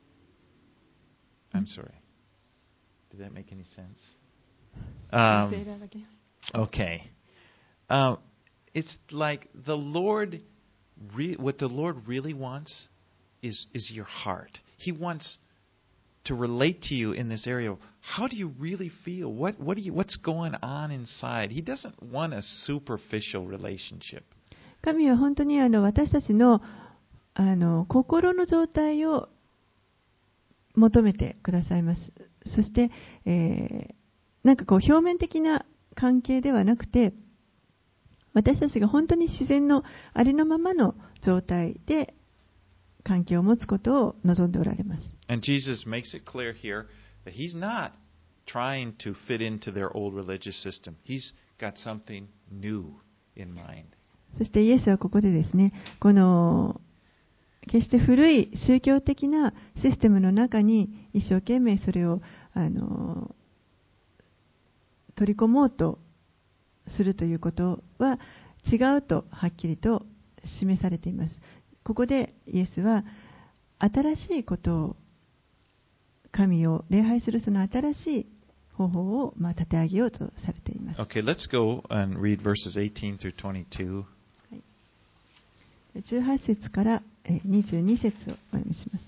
I'm sorry. Did that make any sense? Um, okay. Um, it's like the Lord, re- what the Lord really wants is, is your heart. He wants to relate to you in this area. How do you really feel? What, what do you, what's going on inside? He doesn't want a superficial relationship. 神は本当にあの私たちの、あの心の状態を求めてくださいます。そして、えー、なんかこう表面的な関係ではなくて、私たちが本当に自然のありのままの状態で関係を持つことを望んでおられます。 And Jesus makes it clear here that he's not trying to fit into their old religious system. He's got something new in mind. そしてイエスはここでですね、この決して古い宗教的なシステムの中に一生懸命それをあの取り込もうとするということは違うとはっきりと示されています。ここでイエスは新しいことを、神を礼拝するその新しい方法をまあ立て上げようとされています。 Okay, let's go and read verses eighteen through twenty-two. じゅうはち節からにじゅうに節をお読みします。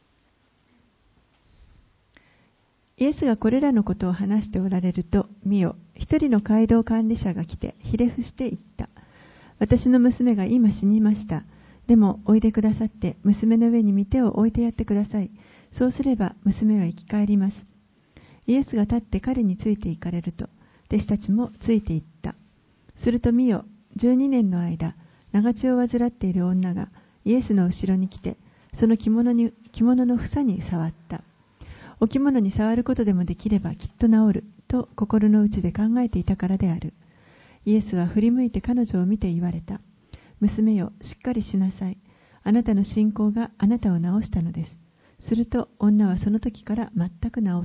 イエスがこれらのことを話しておられると、見よ、一人の街道管理者が来てひれ伏して言った。私の娘が今死にました。でもおいでくださって娘の上に御手を置いてやってください。そうすれば娘は生き返ります。イエスが立って彼について行かれると、弟子たちもついて行った。すると見よ、じゅうにねんの間、長血を患っている女がイエスの後ろに来て、その着物に、着物の房に触った。お着物に触ることでもできればきっと治る、と心の内で考えていたからである。イエスは振り向いて彼女を見て言われた。娘よ、しっかりしなさい。あなたの信仰があなたを治したのです。すると女はその時から全く治った。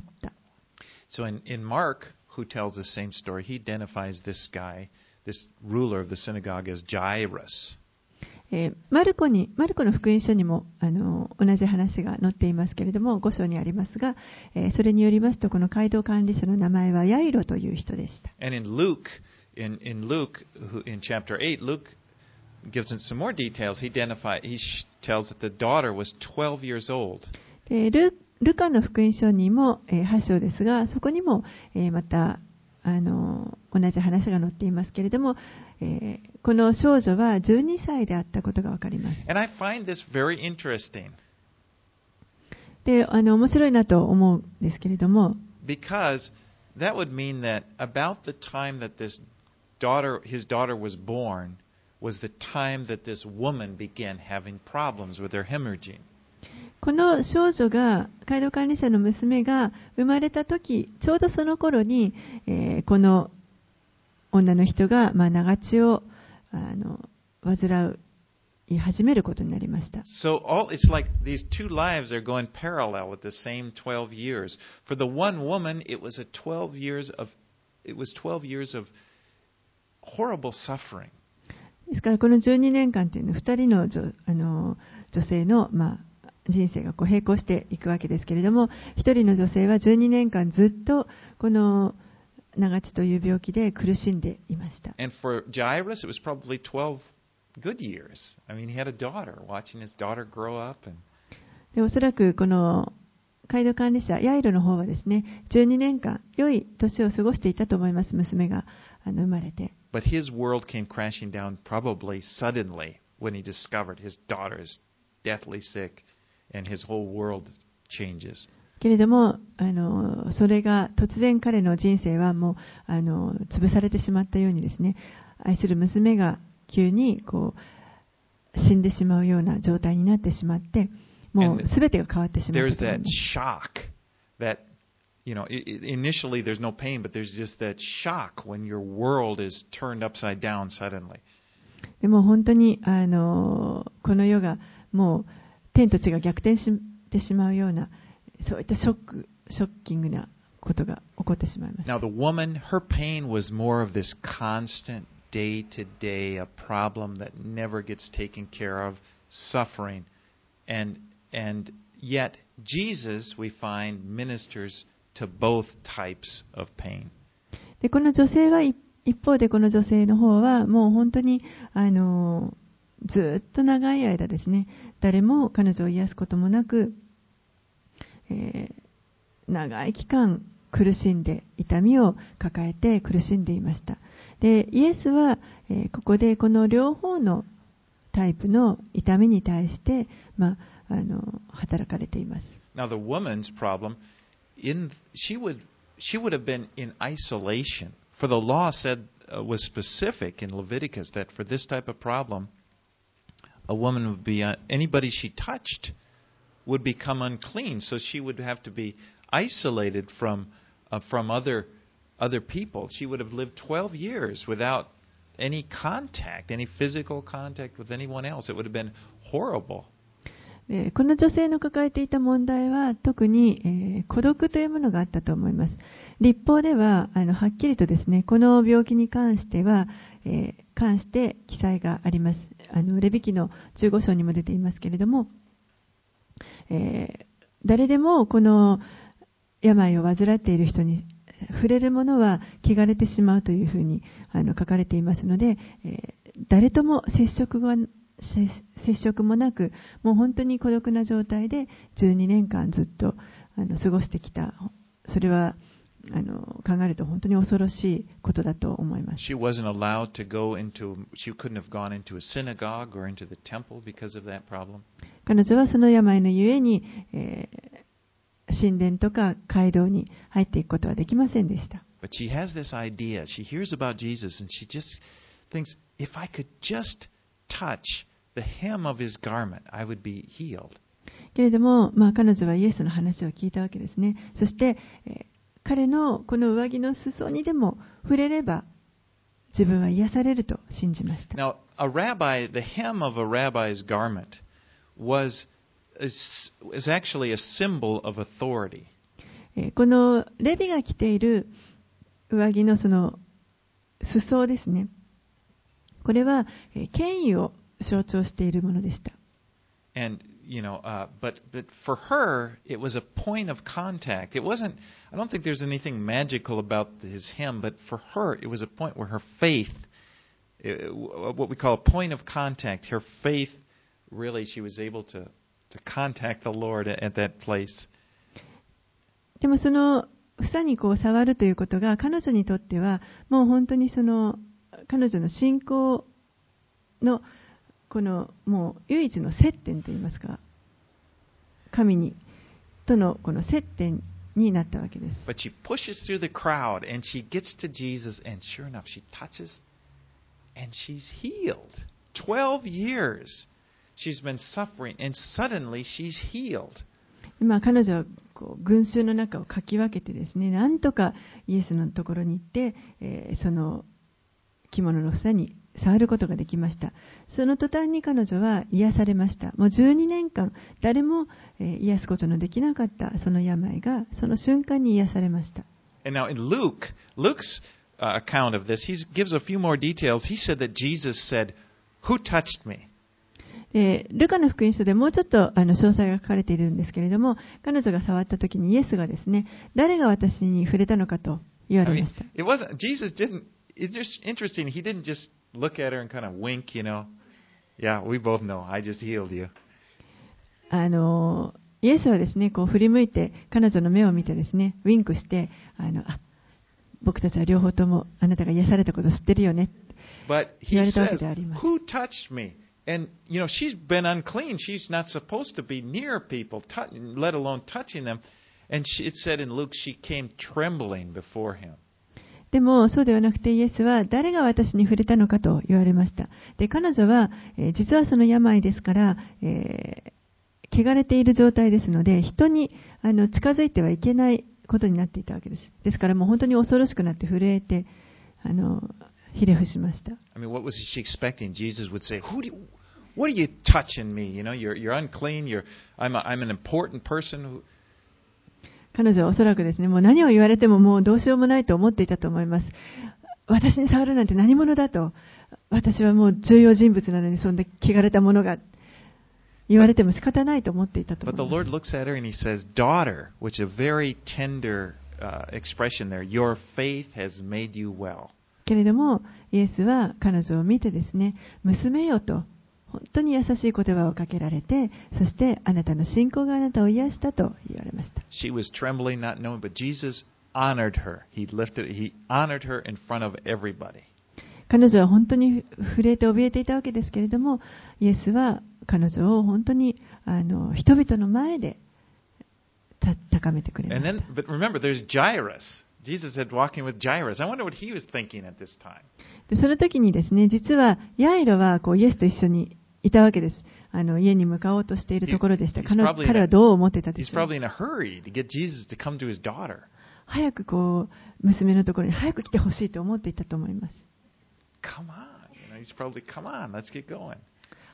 So in, in Mark, who tells the same story, he identifies this guy, this ruler of the synagogue, as Jairus. えー、マルコに、マルコの福音書にもあの同じ話が載っていますけれども、ご章にありますが、えー、それによりますと、この街道管理者の名前はヤイロという人でした。 And in Luke, in, in Luke, who, in chapter eight, Luke gives us some more details. He identifies, he tells that the daughter was twelve years old. でルルカの福音書にも、えー、はち章ですが、そこにも、えー、またあの同じ話が載っていますけれども、えー、この少女はじゅうにさいであったことがわかります。 And I find this very interesting. で、あの面白いなと思うんですけれども、 Because that would mean that about the time that this daughter, his daughter was born, was the time that this woman began having problems with her hemorrhaging. この少女が、街道管理者の娘が生まれたとき、ちょうどその頃に、えー、この女の人が、まあ、長血をあの患い始めることになりました。 So all, it's like these two lives are going parallel with the same twelve years. For the one woman, it was a twelve years of, it was twelve years of horrible suffering. ですからこのじゅうにねんかんというのはふたりの 女, あの女性の、まあ、人生がこう並行していくわけですけれども、ひとりの女性はじゅうにねんかんずっとこの長血という病気で苦しんでいました。 And for Jairus, it was probably twelve good years. I mean, he had a daughter, watching his daughter grow up. And... でおそらくこの街道管理者ヤイロの方はですね、じゅうにねんかん良い年を過ごしていたと思います。娘があの生まれて。 But his world came crashing down probably suddenly when he discovered his daughter is deathly sick and his whole world changes. けれどもあのそれが突然彼の人生はもうあの潰されてしまったようにですね、愛する娘が急にこう死んでしまうような状態になってしまって、もうすべてが変わってしまったと思います。 There's that shock that, you know, initially there's no pain, but there's just that shock when your world is turned upside down suddenly. でも本当にあのこの世がもう天と地が逆転してしまうような、そういったショック、ショッキングなことが起こってしまいます。 Now the woman, her pain was more of this constant day to day, a problem that never gets taken care of, suffering, and and yet Jesus, we find, ministers to both types of pain. でこの女性は一方でこの女性の方はもう本当にあのずっと長い間ですね、誰も彼女を癒すこともなく、えー、長い期間苦しんで痛みを抱えて苦しんでいました。でイエスは、えー、ここでこの両方のタイプの痛みに対して、まあ、あの働かれています。 Now the woman's problem, in she would she would have been in isolation. For the law said uh, was specific in Leviticus that for this type of problem, a woman would be uh, anybody she touched would become unclean. So she would have to be isolated from uh, from other other people. She would have lived twelve years without any contact, any physical contact with anyone else. It would have been horrible. でこの女性の抱えていた問題は特に、えー、孤独というものがあったと思います。律法ではあのはっきりとですね、この病気に関しては、えー、関して記載があります。あのレビ記のじゅうご章にも出ていますけれども、えー、誰でもこの病を患っている人に触れるものは汚れてしまうというふうにあの書かれていますので、えー、誰とも接触が接触もなく、もう本当に孤独な状態でじゅうにねんかんずっとあの過ごしてきた。それはあの考えると本当に恐ろしいことだと思います。 She wasn't allowed to go into, she couldn't have gone into a synagogue or into the temple because of that problem. 彼女はその病のゆえに、えー、神殿とか街道に入っていくことはできませんでした。 But she has this idea. She hears about Jesus and she just thinks, if I could just touch the hem of his garment, I would be healed. けれども、まあ、彼女はイエスの話を聞いたわけですね。そして、えー、彼のこの上着の裾にでも触れれば自分は癒されると信じました。 Now, a rabbi, the hem of a rabbi's garment was, is actually a symbol of authority. このレビが着ている上着のその裾ですね。これは権威を象徴しているものでした。 And, you know, uh, but, but for her, it was a point of contact. It wasn't, I don't think there's anything magical about his hem, but for her, it was a point where her faith, what we call a point of contact, her faith, really, she was able to, to contact the Lord at that place. でもその房にこう触るということが彼女にとってはもう本当にその彼女の信仰のこのもう唯一の接点といいますか、神にとのこの接点になったわけです。 But she pushes through the crowd and she gets to Jesus and sure enough she touches and she's healed. Twelve years she's been suffering and suddenly she's healed. 今彼女はこう群衆の中をかき分けてですね、なんとかイエスのところに行って、えー、その着物の房に触ることができました。その途端に彼女は癒されました。もうじゅうにねんかん誰も癒すことのできなかったその病がその瞬間に癒されました。 And now in Luke, Luke's uh, account of this, he gives a few more details. He said that Jesus said, "Who touched me?" でルカの福音書でもうちょっとあの詳細が書かれているんですけれども、彼女が触った時にイエスがですね、誰が私に触れたのかと言われました。 I mean, it wasn't, Jesus didn't, it's just interesting, he didn't just look at her and kind of wink, you know. Yeah, we both know, I just healed you. あのイエスはですね、こう振り向いて彼女の目を見てですね、ウィンクして、あのあ僕たちは両方ともあなたが癒されたことを知ってるよね。 But he 言われたわけ says, であります。 who touched me? And, you know, she's been unclean. She's not supposed to be near people, touch, let alone touching them. And she, it said in Luke, she came trembling before him. でもそうではなくてイエスは誰が私に触れたのかと言われました。で彼女は、えー、実はその病ですから、えー、汚れている状態ですので人にあの近づいてはいけないことになっていたわけです。ですからもう本当に恐ろしくなって震えてあのひれ伏しました。 I mean, what was she expecting? Jesus would say, "Who do you, what are you touching me? You know, you're you're unclean. You're I'm a, I'm an important person." Who... 彼女はおそらくですね、もう何を言われてももうどうしようもないと思っていたと思います。私に触るなんて何者だと。私はもう重要人物なのにそんな汚れたものが言われても仕方ないと思っていたと思います。 But the Lord looks at her and He says, "Daughter," which is a very tender uh, expression there. Your faith has made you well. けれどもイエスは彼女を見てですね、娘よと本当に優しい言葉をかけられて、そしてあなたの信仰があなたを癒したと言われました。 She was trembling, not knowing, but Jesus honored her. He lifted, he honored her in front of everybody. 彼女は本当に震えて怯えていたわけですけれども、イエスは彼女を本当にあの人々の前で高めてくれました。 And then, but remember, there's Jairus. Jesus had walking with Jairus. I wonder what he was thinking at this time. でその時にですね、実はヤイロはこうイエスと一緒にいたわけです。あの家に向かおうとしているところでした。彼, 彼はどう思っていたでしょう。 He's probably in a hurry to get Jesus to come to his daughter. 早くこう娘のところに早く来てほしいと思っていたと思います。 Come on, you know, he's probably come on, let's get going.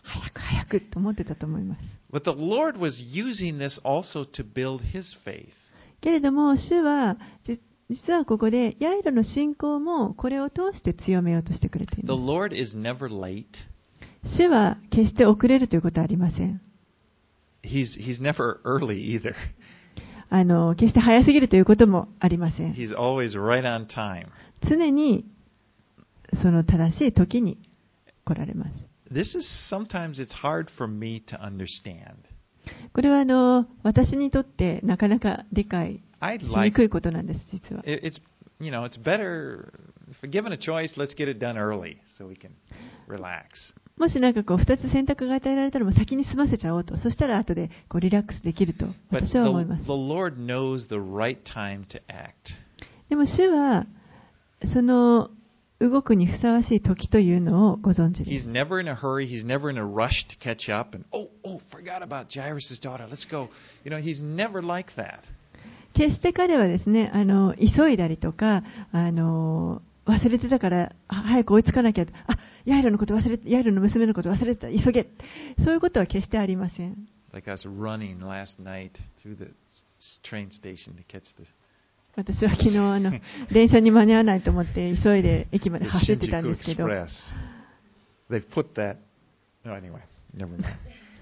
早く早くと思ってたと思います。 But the Lord was using this also to build his faith. けれども、主は実はここでヤイロの信仰もこれを通して強めようとしてくれてい The ます。 Lord is never late. 主は決して遅れるということはありません。 He's, he's never early either. あの決して早すぎるということもありません。 He's always right on time. 常にその正しい時に来られます。 This is sometimes it's hard for me to understand. これはあの私にとってなかなか理解 I'd しに like くいことなんです、実は。 it- it's you know it's better if given a choice. Let's get it done early so we can relax. もしなんかこうふたつ選択が与えられたらもう先に済ませちゃおうと。そしたら後でこうリラックスできると But 私は思いま the, す。 the Lord knows the right time to act. でも主はその動くにふさわしい時というのをご存知で He's す。 never in a hurry. He's never in a rush to catch up. And oh, oh, forgot about Jairus' daughter. Let's go. You know, he's never like that. 決して彼はですね、あの急いだりとか、あの忘れてたからあ早く追いつかなきゃ、あ、ヤイロのこと忘れて、ヤイロの娘のこと忘れてた、急げ。そういうことは決してありません。 Like us running last night through the s- train station to catch the, 私は昨日あの電車に間に合わないと思って急いで駅まで the 走ってたん Shinjuku ですけど、 Express. They've put that. No, anyway, never mind.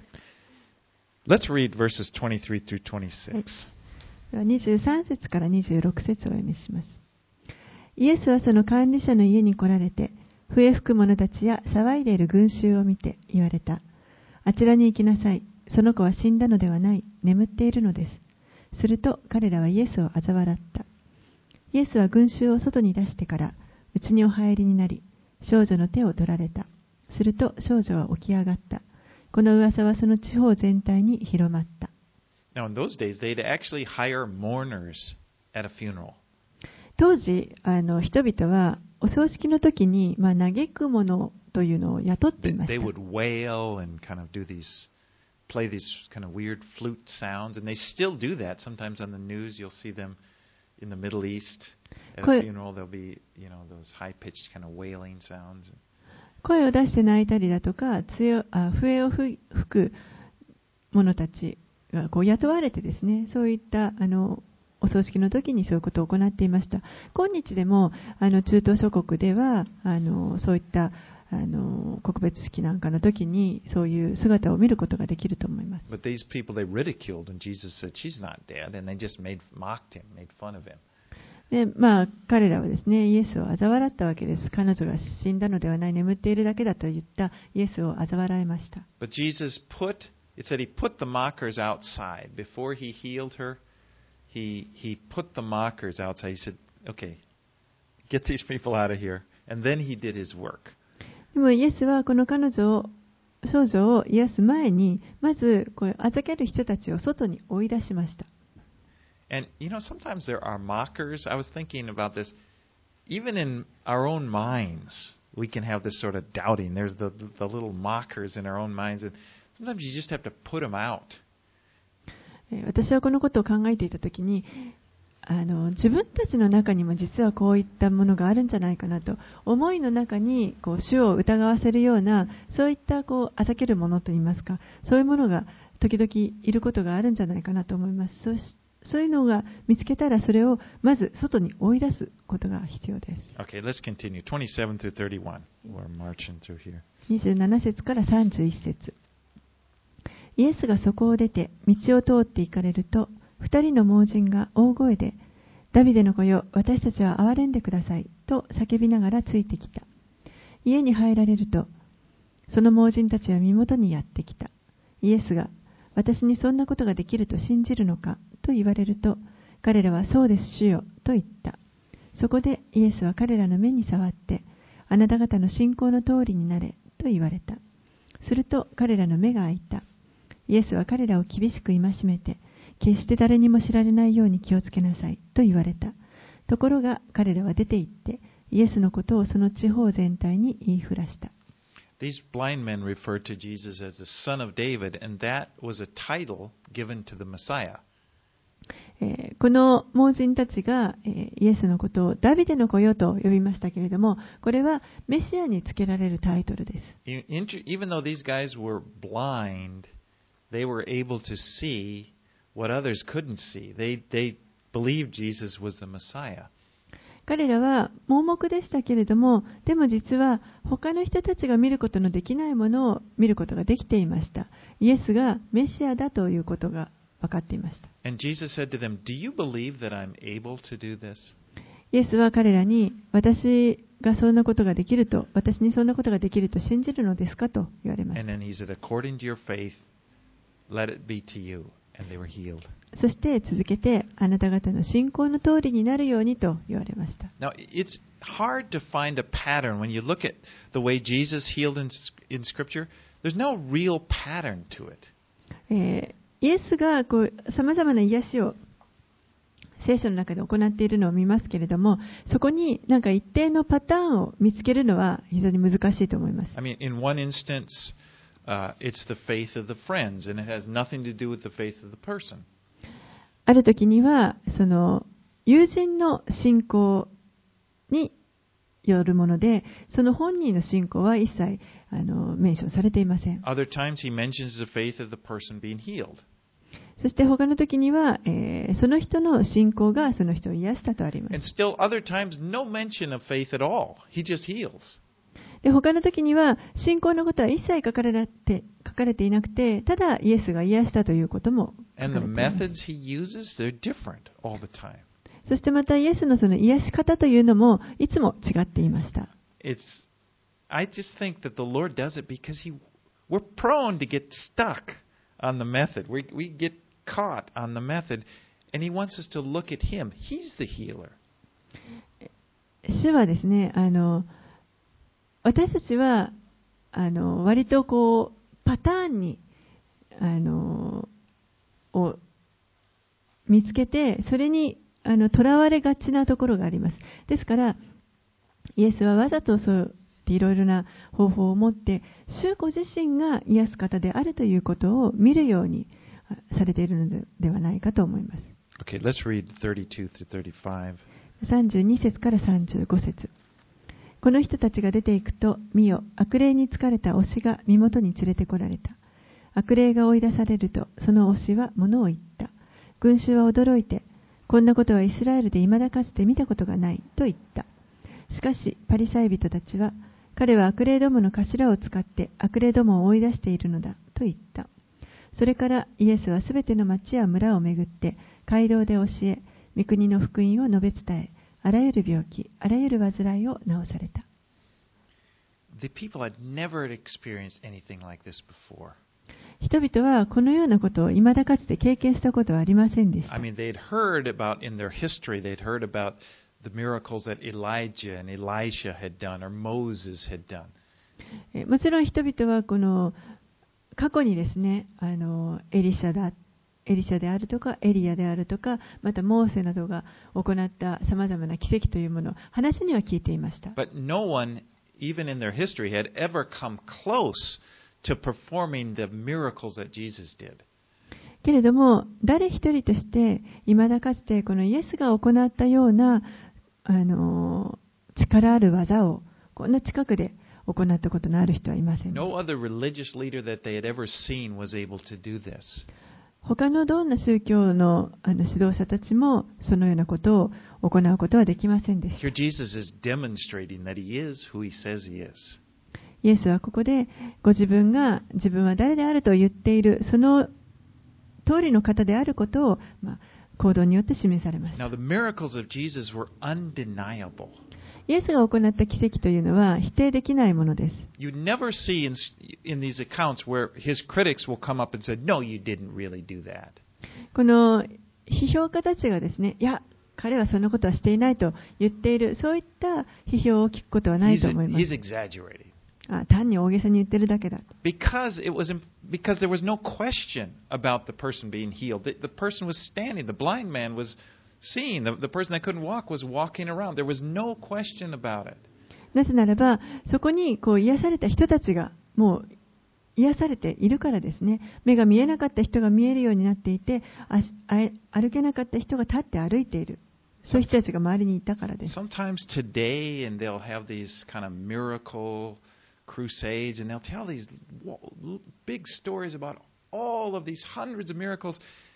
Let's read verses twenty-three through twenty-six. にじゅうさん節からにじゅうろく節をお読みします。イエスはその管理者の家に来られて、笛吹く者たちや騒いでいる群衆を見て言われた。あちらに行きなさい。その子は死んだのではない。眠っているのです。すると彼らはイエスを嘲笑った。イエスは群衆を外に出してから、家にお入りになり、少女の手を取られた。すると少女は起き上がった。この噂はその地方全体に広まった。 Now, in those days, they'd actually hire mourners at a funeral. 当時あの人々はお葬式の時に、まあ、嘆く者というのを雇ってい They, まし they た。 would wail and kind of do these, play these kind of weird flute sounds, and they still do that. Sometimes on the news, you'll see them in the Middle East at a 声 funeral. There'll be, you know, those high-pitched kind of wailing sounds. 声を出して泣いたりだとか、強あ笛を吹く者たちがこう雇われてですね、そういったあのお葬式の時にそういうことを行っていました。今日でもあの中東諸国ではあのそういったあの告別式なんかの時にそういう姿を見ることができると思います。 But these people, they ridiculed, and Jesus said, she's not dead, and they just made mocked him, made fun of him. でまあ、彼らはですね、イエスを嘲笑ったわけです。彼女が死んだのではない、眠っているだけだと言ったイエスを嘲笑いました。 But Jesus put, it said he put the mockers outside. Before he healed her, he, he put the mockers outside. He said, okay, get these people out of here. And then he did his work. でもイエスはこの彼女を、少女を癒す前に、まずこう預ける人たちを外に追い出しました。 And, you know, sometimes there are mockers. I was thinking about this. Even in our own minds, we can have this sort of doubting. There's the, the little mockers in our own minds. And sometimes you just have to put them out. 私はこのことを考えていたときに、あの自分たちの中にも実はこういったものがあるんじゃないかなと、思いの中にこう主を疑わせるような、そういったこう預けるものといいますか、そういうものが時々いることがあるんじゃないかなと思います。そしそういうのが見つけたら、それをまず外に追い出すことが必要です。 Okay, let's continue. twenty-seven through thirty-one. We're marching through here. にじゅうなな節からさんじゅういち節。イエスがそこを出て道を通って行かれると、二人の盲人が大声で、ダビデの子よ、私たちは憐れんでくださいと叫びながらついてきた。家に入られると、その盲人たちは身元にやってきた。イエスが、私にそんなことができると信じるのかと言われると、彼らはそうです主よと言った。そこでイエスは彼らの目に触って、あなた方の信仰の通りになれと言われた。すると彼らの目が開いた。イエスは彼らを厳しく戒めて、決して誰にも知られないように気をつけなさいと言われた。ところが彼らは出て行って、イエスのことをその地方全体に言いふらした。 These blind men referred to Jesus as the Son of David, and that was a title given to the Messiah. えーこの盲人たちが、えーイエスのことをダビデの子よと呼びましたけれども、これはメシアにつけられるタイトルです。 Even though these guys were blind, they were able to see what others couldn't see. They, they believed Jesus was the Messiah. 彼らは盲目でしたけれども、でも実は他の人たちが見ることのできないものを見ることができていました。イエスがメシアだということが分かっていました。 And Jesus said to them, Do you believe that I'm able to do this? イエスは彼らに、私がそんなことができると、私にそんなことができると信じるのですかと言われまし And た。 then he said, According to your faith, let it be to you. And they were healed. そして続けて、あなた方の信仰の通りになるようにと言われました。 Now, it's hard to find a pattern. When you look at the way Jesus healed in, in Scripture, there's no real pattern to it. えーイエスがさまざまな癒しを聖書の中で行っているのを見ますけれども、そこになんか一定のパターンを見つけるのは非常に難しいと思います。 I mean, in one instance, uh, it's the faith of the friends, and it has nothing to do with the faith of the person. ある時にはその友人の信仰によるもので、その本人の信仰は一切あのメンションされていません。 Other times, he mentions the faith of the person being healed. そして他の時には、えーその人の信仰がその人を癒したとあります。 And still, other times, no mention of faith at all. He just heals. で他の時には信仰のことは一切書かれて書かれていなくて、ただイエスが癒したということも書 And か the れています。 methods he uses, they're different all the time. そしてまたイエスのその癒し方というのもいつも違っていました。 It's, I just think that the Lord does it because he, we're prone to get stuck on the method. We, we get caught on the method, and he wants us to look at him. He's the healer. 主はですね、あの私たちはあの割とこうパターンにあのを見つけて、それにあの囚われがちなところがあります。ですからイエスはわざとそういろいろな方法を持って、主ご自身が癒す方であるということを見るようにされているのではないかと思います。 Okay, let's read thirty-two through thirty-five. さんじゅうに節からさんじゅうご節。この人たちが出ていくと、見よ、悪霊に疲れた推しが身元に連れてこられた。悪霊が追い出されると、その推しは物を言った。群衆は驚いて、こんなことはイスラエルで未だかつて見たことがないと言った。しかしパリサイ人たちは、彼は悪霊どもの頭を使って悪霊どもを追い出しているのだと言った。それからイエスはすべての町や村を巡って街道で教え、御国の福音を述べ伝え、あらゆる病気、あらゆる患いを治された。 The people had never experienced anything like this before. 人々はこのようなことを未だかつて経験したことはありませんでした。 I mean, they'd heard about, in their history, they'd heard about the miracles that Elijah and Elisha had done, or Moses had done. えもちろん人々はこの過去にですね、あのエリシャだ、エリシャであるとかエリアであるとか、またモーセなどが行ったさまざまな奇跡というもの、話には聞いていました。 But no one, even in their history, had ever come close to performing the miracles that Jesus did. けれども、誰一人として未だかつてこのイエスが行ったようなあの力ある技をこんな近くで行ったことのある人はいません。 No other religious leader that they had ever seen was able to do this. 他のどんな宗教の、あの指導者たちもそのようなことを行うことはできませんでした。 Here Jesus is demonstrating that he is who he says he is. イエスはここでご自分が自分は誰であると言っているその通りの方であることを、まあ、行動によって示されました。 Now, the miracles of Jesus were undeniable. イエスが行った奇跡というのは否定できないものです。 You never see in, in these accounts where his critics will come up and say, No, you didn't really do that. この批評家たちがですね、いや、彼はそんなことはしていないと言っている、そういった批評を聞くことはない He's, と思います。 he's exaggerating. あ、単に大げさに言ってるだけだ。 Because it was because there was no question about the person being healed. The, the person was standing. The blind man was seeing. The, the person that couldn't walk was walking around. There was no question about it. なぜならば、そこにこう癒された人たちがもう癒されているからですね。目が見えなかった人が見えるようになっていて、あ歩けなかった人が立って歩いている。そういう人たちが周りにいたからです。 Sometimes today, and they'll have these kind of miracle crusades, and they'll tell these big stories about all of these hundreds of miracles,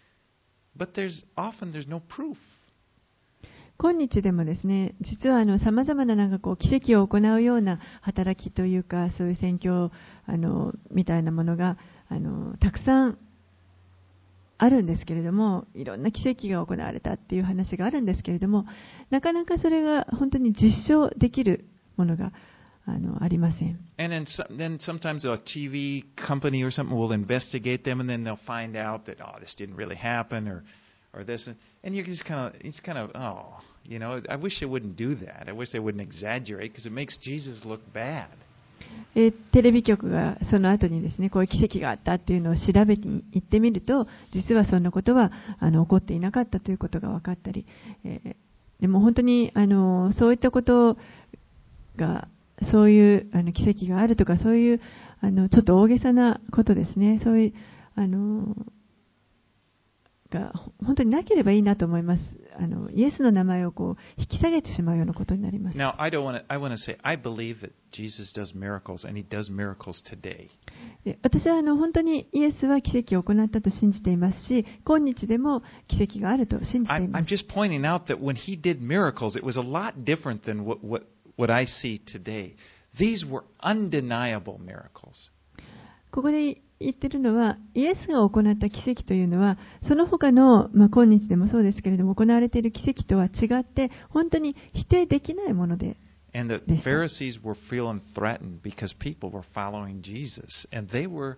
but there's often there's no proof. 今日でもですね、実はあの様々ななんかこう奇跡を行うような働きというか、そういう宣教あのみたいなものがあのたくさんあるんですけれども、いろんな奇跡が行われたっていう話があるんですけれども、なかなかそれが本当に実証できるものがあのありません。 And then, so, then sometimes a T V company or something will investigate them, and then they'll find out that oh, this didn't really happen, or or this, and you just kind of, it's kind of, oh, you know, I wish they wouldn't do that. I wish they wouldn't exaggerate because it makes Jesus look bad. えテレビ局がその後にですね、こういう奇跡があったっていうのを調べに行ってみると、実はそんなことはあの起こっていなかったということが分かったり、えー、でも本当にあのそういったことが、そういうあの奇跡があるとか、そういうあのちょっと大げさなことですね、そういうあのが本当になければいいなと思います。あのイエスの名前をこう引き下げてしまうようなことになります。 Now, I don't want to, I want to say, I believe that Jesus does miracles, and He does miracles today. で私はあの本当にイエスは奇跡を行ったと信じていますし、今日でも奇跡があると信じていま I'm す。 just pointing out that when He did miracles, it was a lot different than what, what, what I see today. These were undeniable miracles. ここで言ってるのは、イエスが行った奇跡というのは、その他の、まあ、今日でもそうですけれども、行われている奇跡とは違って、本当に否定できないもので。 And the Pharisees were feeling threatened because people were following Jesus. And they were,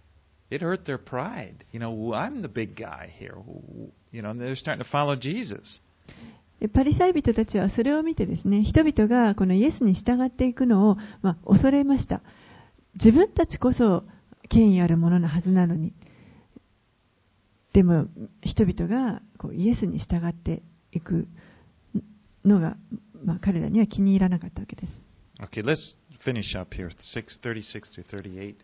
it hurt their pride. You know, I'm the big guy here. You know, and they're starting to follow Jesus. パリサイ人たちはそれを見てですね、人々がこのイエスに従っていくのを、まあ、恐れました。自分たちこそ権威あるものなはずなのに。でも人々がこうイエスに従っていくのが、まあ、彼らには気に入らなかったわけです。 Okay, let's finish up here. six thirty-six through thirty-eight.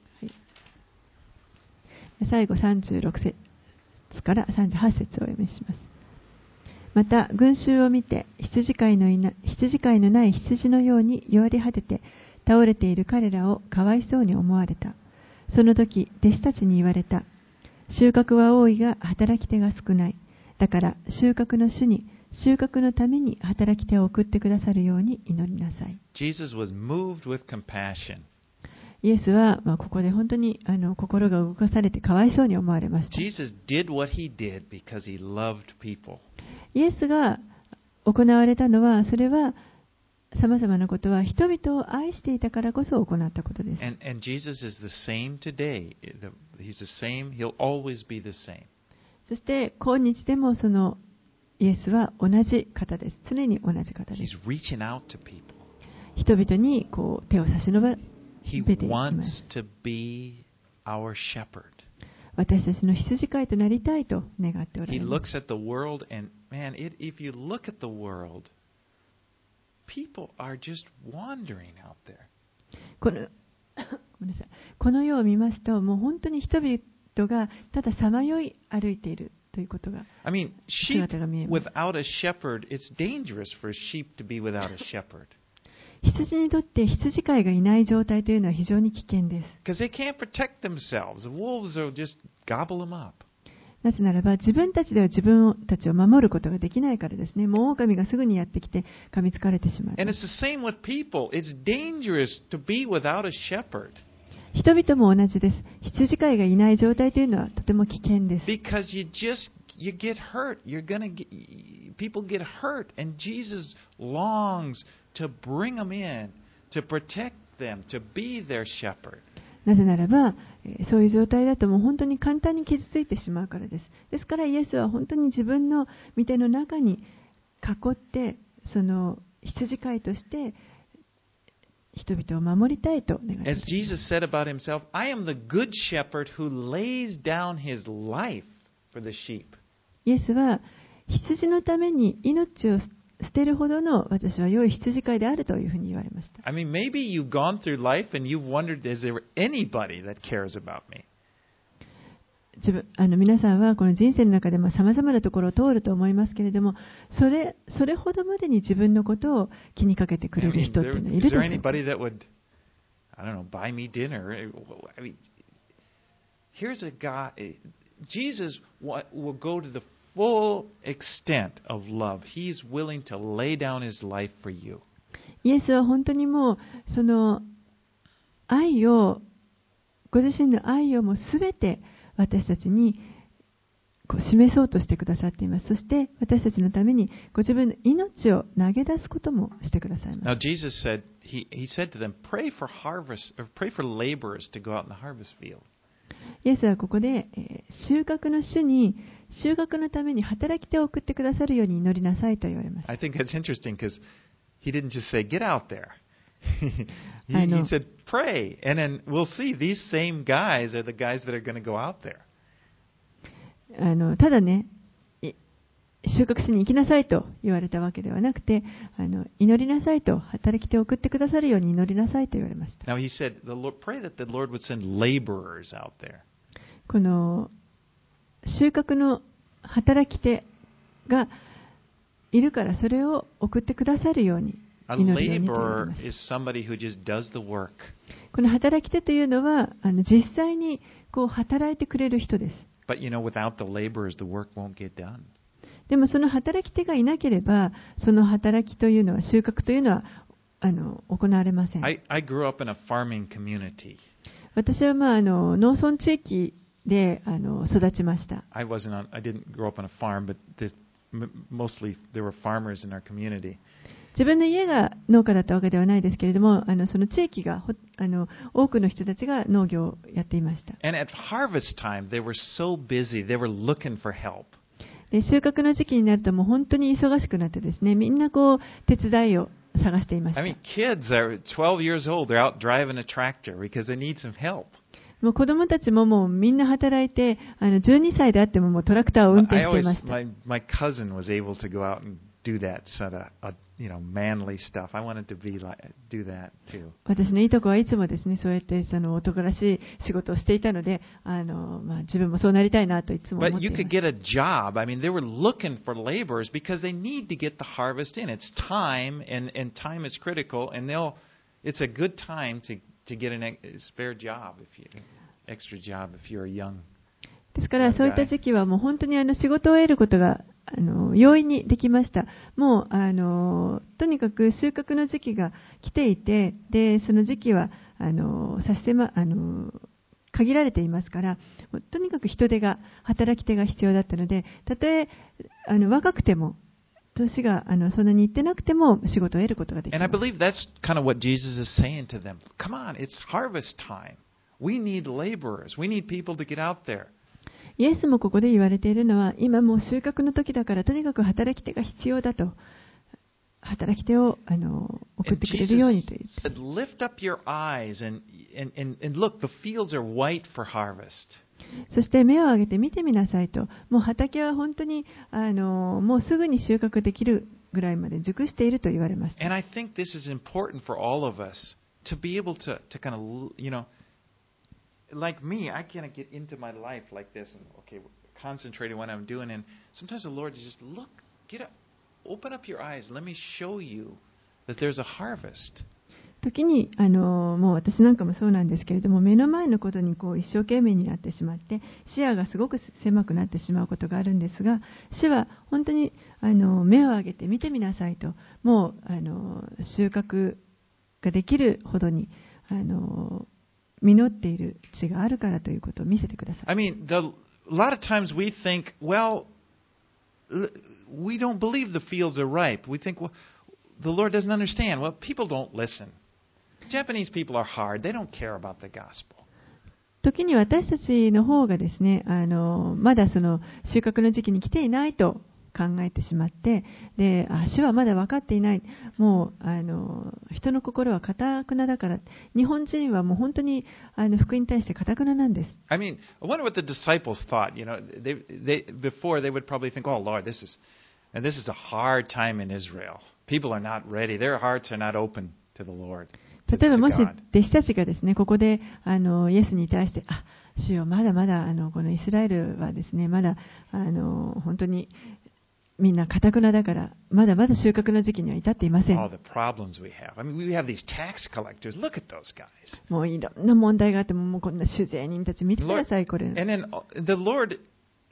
最後さんじゅうろく節からさんじゅうはち節をお読みします。また群衆を見て羊飼いのいな羊飼いのない羊のように弱り果てて倒れている彼らをかわいそうに思われた。その時弟子たちに言われた。収穫は多いが働き手が少ない。だから収穫の主に収穫のために働き手を送ってくださるように祈りなさい。 Jesus was moved with compassion. イエスは、まあ、ここで本当にあの心が動かされてかわいそうに思われました。 Jesus did what he did because he loved people. イエスが行われたのは、それは様々なことは人々を愛していたからこそ行ったことです。 And, and Jesus is the same today. He's the same. He'll always be the same. そして今日でもそのイエスは同じ方です。常に同じ方です。 He's reaching out to people. 人々にこう手を差し伸べています。 He wants to be our shepherd. 私たちの羊飼いとなりたいと願っておられ He ます。 looks at the world, and man, it, if you look at the world, people are just wandering out there. このごめんなさい。この世を見ますと、もう本当に人々がたださまよい歩いているということが I mean, sheep 姿が見えます。 without a shepherd, it's dangerous for sheep to be without a shepherd. 羊にとって羊飼いがいない状態というのは非常に危険です。 Because they can't protect themselves. The wolves will just gobble them up. なぜならば自分たちでは自分たちを守ることができないからですね。もう狼がすぐにやってきて噛みつかれてしまう。 And it's the same with people. It's dangerous to be without a shepherd. 人々も同じです。羊飼いがいない状態というのはとても危険です。 Because you just you get hurt. You're gonna get people get hurt, and Jesus longs to bring them in, to protect them, to be their shepherd. なぜならば、そういう状態だともう本当に簡単に傷ついてしまうからです。ですからイエスは本当に自分の御手の中に囲って、その羊飼いとして人々を守りたいと願います。 As Jesus said about himself, I am the good shepherd who lays down his life for the sheep. イエスは羊のために命を捨てるほどの私は良い羊飼いであるというふうに言われました。 I mean, maybe you've gone through life and you've wondered, is there anybody that cares about me? 自分あの皆さんはこの人生の中でさまざまなところを通ると思いますけれども、それそれほどまでに自分のことを気にかけてく I れる mean, 人っていう there, のはい is る there でしょうか。 anybody that would, I don't know, buy me dinner? I mean, here's a guy, Jesus will go to the full extent of love. He's willing to lay down his life for you. イエスは本当にもうその愛を、ご自身の愛をもうすべて私たちにこう示そうとしてくださっています。そして私たちのためにご自分の命を投げ出すこともしてくださいま Now す。 Jesus said, he, he said to them, pray for harvest, or pray for laborers to go out in the harvest field. イエスはここで、えー収穫の主に収穫のために働き手を送ってくださるように祈りなさいと言われます。 I think that's interesting because he didn't just say, get out there. he, I know. he said, pray. And then we'll see, these same guys are the guys that are going to go out there. あのただね、い収穫しに行きなさいと言われたわけではなくて、あの祈りなさいと、働き手を送ってくださるように祈りなさいと言われました。 Now he said, the Lord, pray that the Lord would send laborers out there. この収穫の働き手がいるからそれを送ってくださるように A 祈るようにと言われ laborer ました。 is somebody who just does the work. この働き手というのはあの実際にこう働いてくれる人です。 But you know, without the laborers, the work won't get done. でもその働き手がいなければその働きというのは、収穫というのはあの行われません。 I, I grew up in a farming community. 私は、まあ、あの農村地域であの育ちました。 I wasn't on, I didn't grow up on a farm, but this, m- mostly there were farmers in our community. 自分の家が農家だったわけではないですけれども、あのその地域がほあの多くの人たちが農業をやっていました。 And at harvest time, they were so busy, they were looking for help. で収穫の時期になるともう本当に忙しくなってですね、みんなこう手伝いを探していました。 I mean, kids are twelve years old, they're out driving a tractor because they need some help. もう子供たちももうみんな働いて、あのじゅうにさいであってももうトラクターを運転 I してい always, ました。 my, my cousin was able to go out and do that sort of, uh, you know, manly stuff. I wanted to be like, do that too. 私のいとこはいつもですね、そうやってその男らしい仕事をしていたので、あのまあ、自分もそうなりたいなといつも思 But ってい you ま could す。 get a job. I mean, they were looking for laborers because they need to get the harvest in. It's time, and, and time is critical, and they'll, it's a good time to, to get a spare job, if you, extra job if you're a young. ですからそういった時期はもう本当にあの仕事を得ることがあの容易にできました。もうあのとにかく収穫の時期が来ていて、でその時期はあの差し迫あの限られていますから、とにかく人手が働き手が必要だったので、たとえあの若くても年があのそんなにいってなくても仕事を得ることができ And I ます。 believe that's kind of what Jesus is saying to them. Come on, it's harvest time. We need laborers. We need people to get out there. イエスもここで言われているのは、今もう収穫の時だからとにかく働き手が必要だと、働き手をあの送ってくれるようにという。 said, lift up your eyes and, and, and, and look, the fields are white for harvest. そして目を上げて見てみなさいと、もう畑は本当にあのもうすぐに収穫できるぐらいまで熟していると言われました。 And I think this is important for all of us to be able to, to kind of, you know, like me, I can't get into my life like this and, okay, concentrating on what I'm doing. And sometimes the Lord is just, look, get up, open up your eyes. Let me show you that there's a harvest. 時にあのもう私なんかもそうなんですけれども、目の前のことにこう一生懸命になってしまって視野がすごく狭くなってしまうことがあるんですが、主は本当にあの目を上げて見てみなさいと、もうあの収穫ができるほどにあの実っている地があるからということを見せてください。 I mean, the, a lot of times we think, well, we don't believe the fields are ripe. We think, well, the Lord doesn't understand. Well, people don't listen. Japanese people are hard. They don't care about the gospel. 時に私たちの方がですね、あのまだその収穫の時期に来ていないと考えてしまって、で、あ、主はまだ分かっていない。もうあの人の心は堅くなだから。日本人はもう本当にあの福音に対して堅くななんです。 I mean, I wonder what the disciples thought. You know, they, they, before they would probably think, oh, Lord, this is, And this is a hard time in Israel. People are not ready. Their hearts are not open to the Lord. 例えばもし弟子たちがですね、ここであのイエスに対して、あ、主よ、まだまだあのこのイスラエルはですね、まだあの本当にみんな堅くなだから、まだまだ収穫の時期には至っていません。 All the problems we have. I mean, we have these tax collectors. Look at those guys. もういろんな問題があっても、もうこんな酒税人たち見てください、これ。 And then the Lord,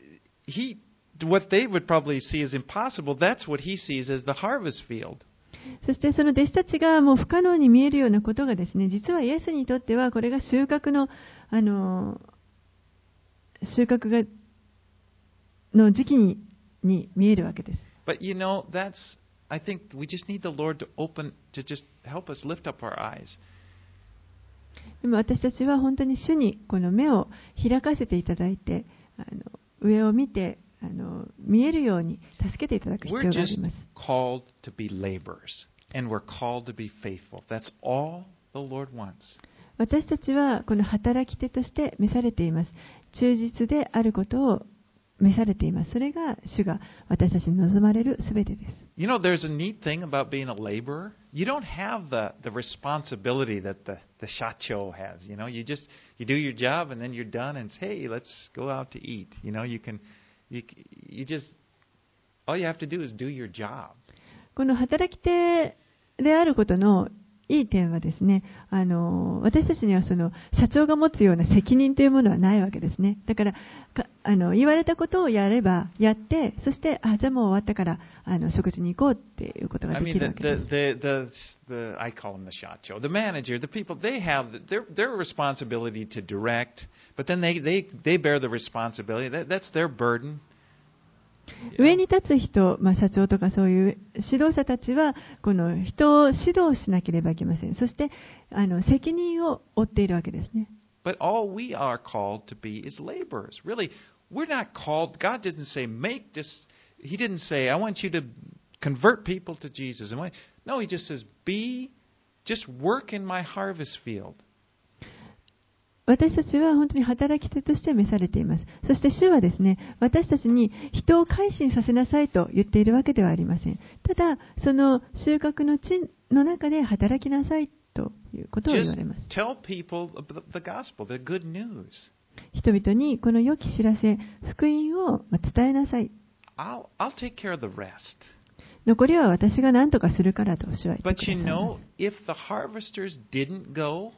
He, what they would probably see as impossible, that's what He sees as the harvest field. そしてその弟子たちがもう不可能に見えるようなことがですね、実はイエスにとってはこれが収穫の、あの、収穫がの時期に、に見えるわけです。 But you know, that's, I think we just need the Lord to open, to just help us lift up our eyes. でも私たちは本当に主にこの目を開かせていただいて、あの上を見て、あの見えるように助けていただく必要があります。 We're just called to be laborers, and we're called to be faithful. That's all the Lord wants. 私たちはこの働き手として召されています。忠実であることを召されています。それが主が私たちに望まれるすべてです。 You know, there's a neat thing about being a laborer. You don't have the, the responsibility that the, the shacho has. You know, you just, you do your job and then you're done and say, hey, let's go out to eat. You know, you can, you, you just, all you have to do is do your job. この働き手であることのいい点はですね、あの私たちにはその社長が持つような責任というものはないわけですね。だからかあの言われたことをやればやって、そしてあじゃあもう終わったからあの食事に行こうっていうことができるわけです。 I mean, the, the, the, the, the, I call them the shacho, the manager, the people, they have their, their responsibility to direct, but then they, they, they bear the responsibility. That, that's their burden. 上に立つ人、まあ、社長とかそういう指導者たちはこの人を指導しなければいけません。そしてあの責任を負っているわけですね。 But all we are called to be is laborers. Really, we're not called. God didn't say make this. He didn't say I want you to convert people to Jesus. No, He just says be, just work in my harvest field. 私たちは本当に働き手として召されています。そして主はですね、私たちに人を改心させなさいと言っているわけではありません。ただ、その収穫の地の中で働きなさいということを言われます。 Just tell people the gospel, the good news. 人々にこの良き知らせ、福音を伝えなさい。 I'll, I'll take care of the rest. 残りは私が何とかするからと主は言ってくだ But さい you ます。 know, if the harvesters didn't go,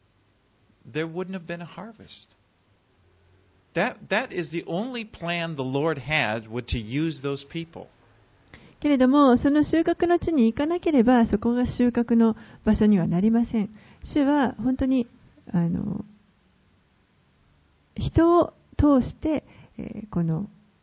there wouldn't have been a harvest. That, that is the only plan the Lord had, would to use those people. けれども、その収穫の地に行かなければ、そこが収穫の場所にはなりません。主は本当にあの人を通して、えー、この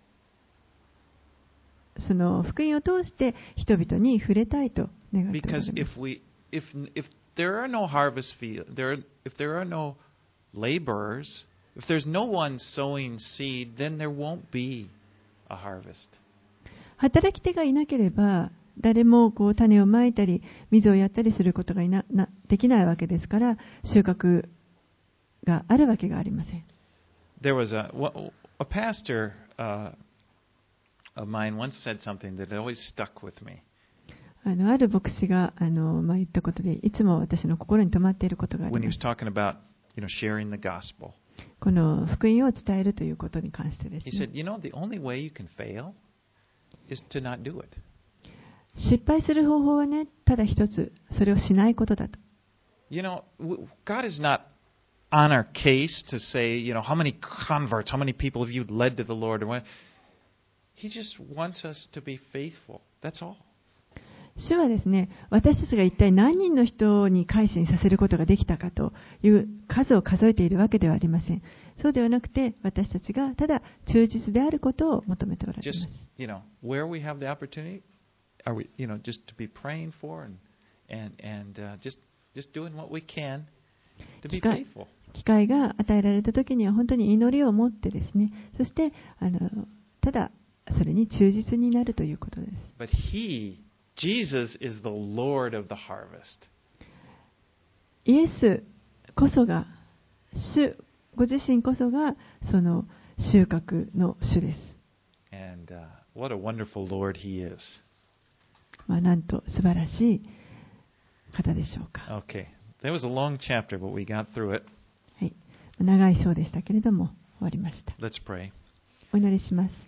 その福音を通して人々に触れたいと願っております。 Because if we, if, if there are no harvest field, there, if there are no laborers, if there's no one sowing seed, then there won't be a harvest. 働き手がいなければ、誰もこう種をまいたり、水をやったりすることがいななできないわけですから、収穫があるわけがありません。 There was a, a pastor uh, of mine once said something that always stuck with me. あのある牧師があの、まあ、言ったことで、いつも私の心に留まっていることがあり When he ま was す。 talking about, you know, sharing the gospel. この福音を伝えるということに関してです He ね。 said, you know, the only way you can fail is to not do it. 失敗する方法はね、ただ一つ、それをしないことだと。 You know, God is not on our case to say, you know, how many converts, how many people have you led to the Lord? He just wants us to be faithful. That's all. 主はですね、私たちが一体何人の人に改心させることができたかという数を数えているわけではありません。そうではなくて、私たちがただ忠実であることを求めておられます。 Just, you know, where we have the opportunity, are we, you know, just to be praying for and and and uh, just just doing what we can to be faithful. 機会が与えられたときには本当に祈りを持ってですね、そしてあのただそれに忠実になるということです。 But he, Jesus, is the Lord of the harvest. イエスこそが、主ご自身こそがその収穫の主です。 And uh, what a wonderful Lord He is. まあ、なんと素晴らしい方でしょうか。 Okay. That was a long chapter, but we got through it. はい、長い章でしたけれども終わりました。 Let's pray. お祈りします。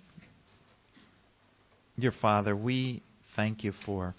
Dear Father, we thank you for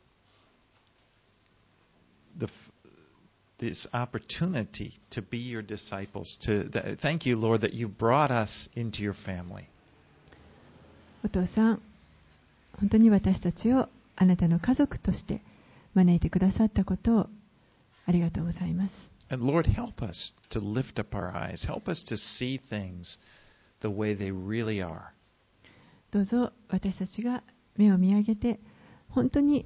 the, this opportunity to be your disciples. To the, thank you, Lord, that you brought us into your family. お父さん、本当に私たちをあなたの家族として招いてくださったことをありがとうございます。 And Lord, help us to lift up our eyes. Help us to see things the way they really are. どうぞ私たちが目を見上げて、本当に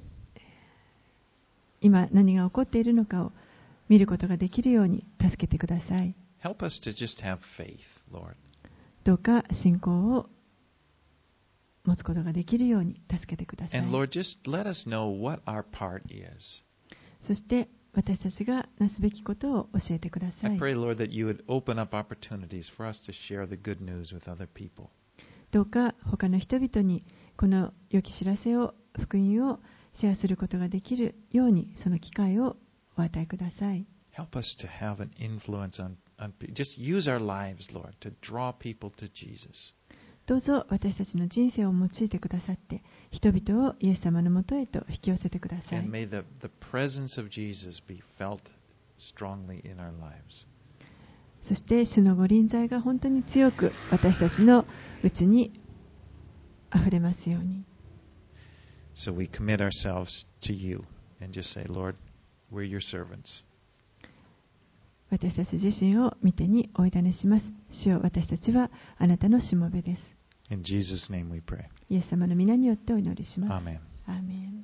今何が起こっているのかを見ることができるように助けてください。 Help us to just have faith, Lord. どうか信仰を持つことができるように助けてください。 And Lord, just let us know what our part is. そして私たちがなすべきことを教えてくださ I い。 pray, Lord, that you would open up opportunities for us to share the good news with other people. どうか他の人々にこの良き知らせを、福音をシェアすることができるように、その機会をお与えください。 Help us to have an influence on, on people. Just use our lives, Lord, to draw people to Jesus. どうぞ私たちの人生を用いてくださって、人々をイエス様のもとへと引き寄せてください。 And may the, the presence of Jesus be felt strongly in our lives. そして主のご臨在が本当に強く私たちのうちにあふれますように。 So we commit ourselves to you and just say, Lord, we're your servants. 私たち自身を御手にお委ねします。主よ、私たちはあなたのしもべです。 In Jesus' name we pray. イエス様の皆によってお祈りします。 Amen. アーメン。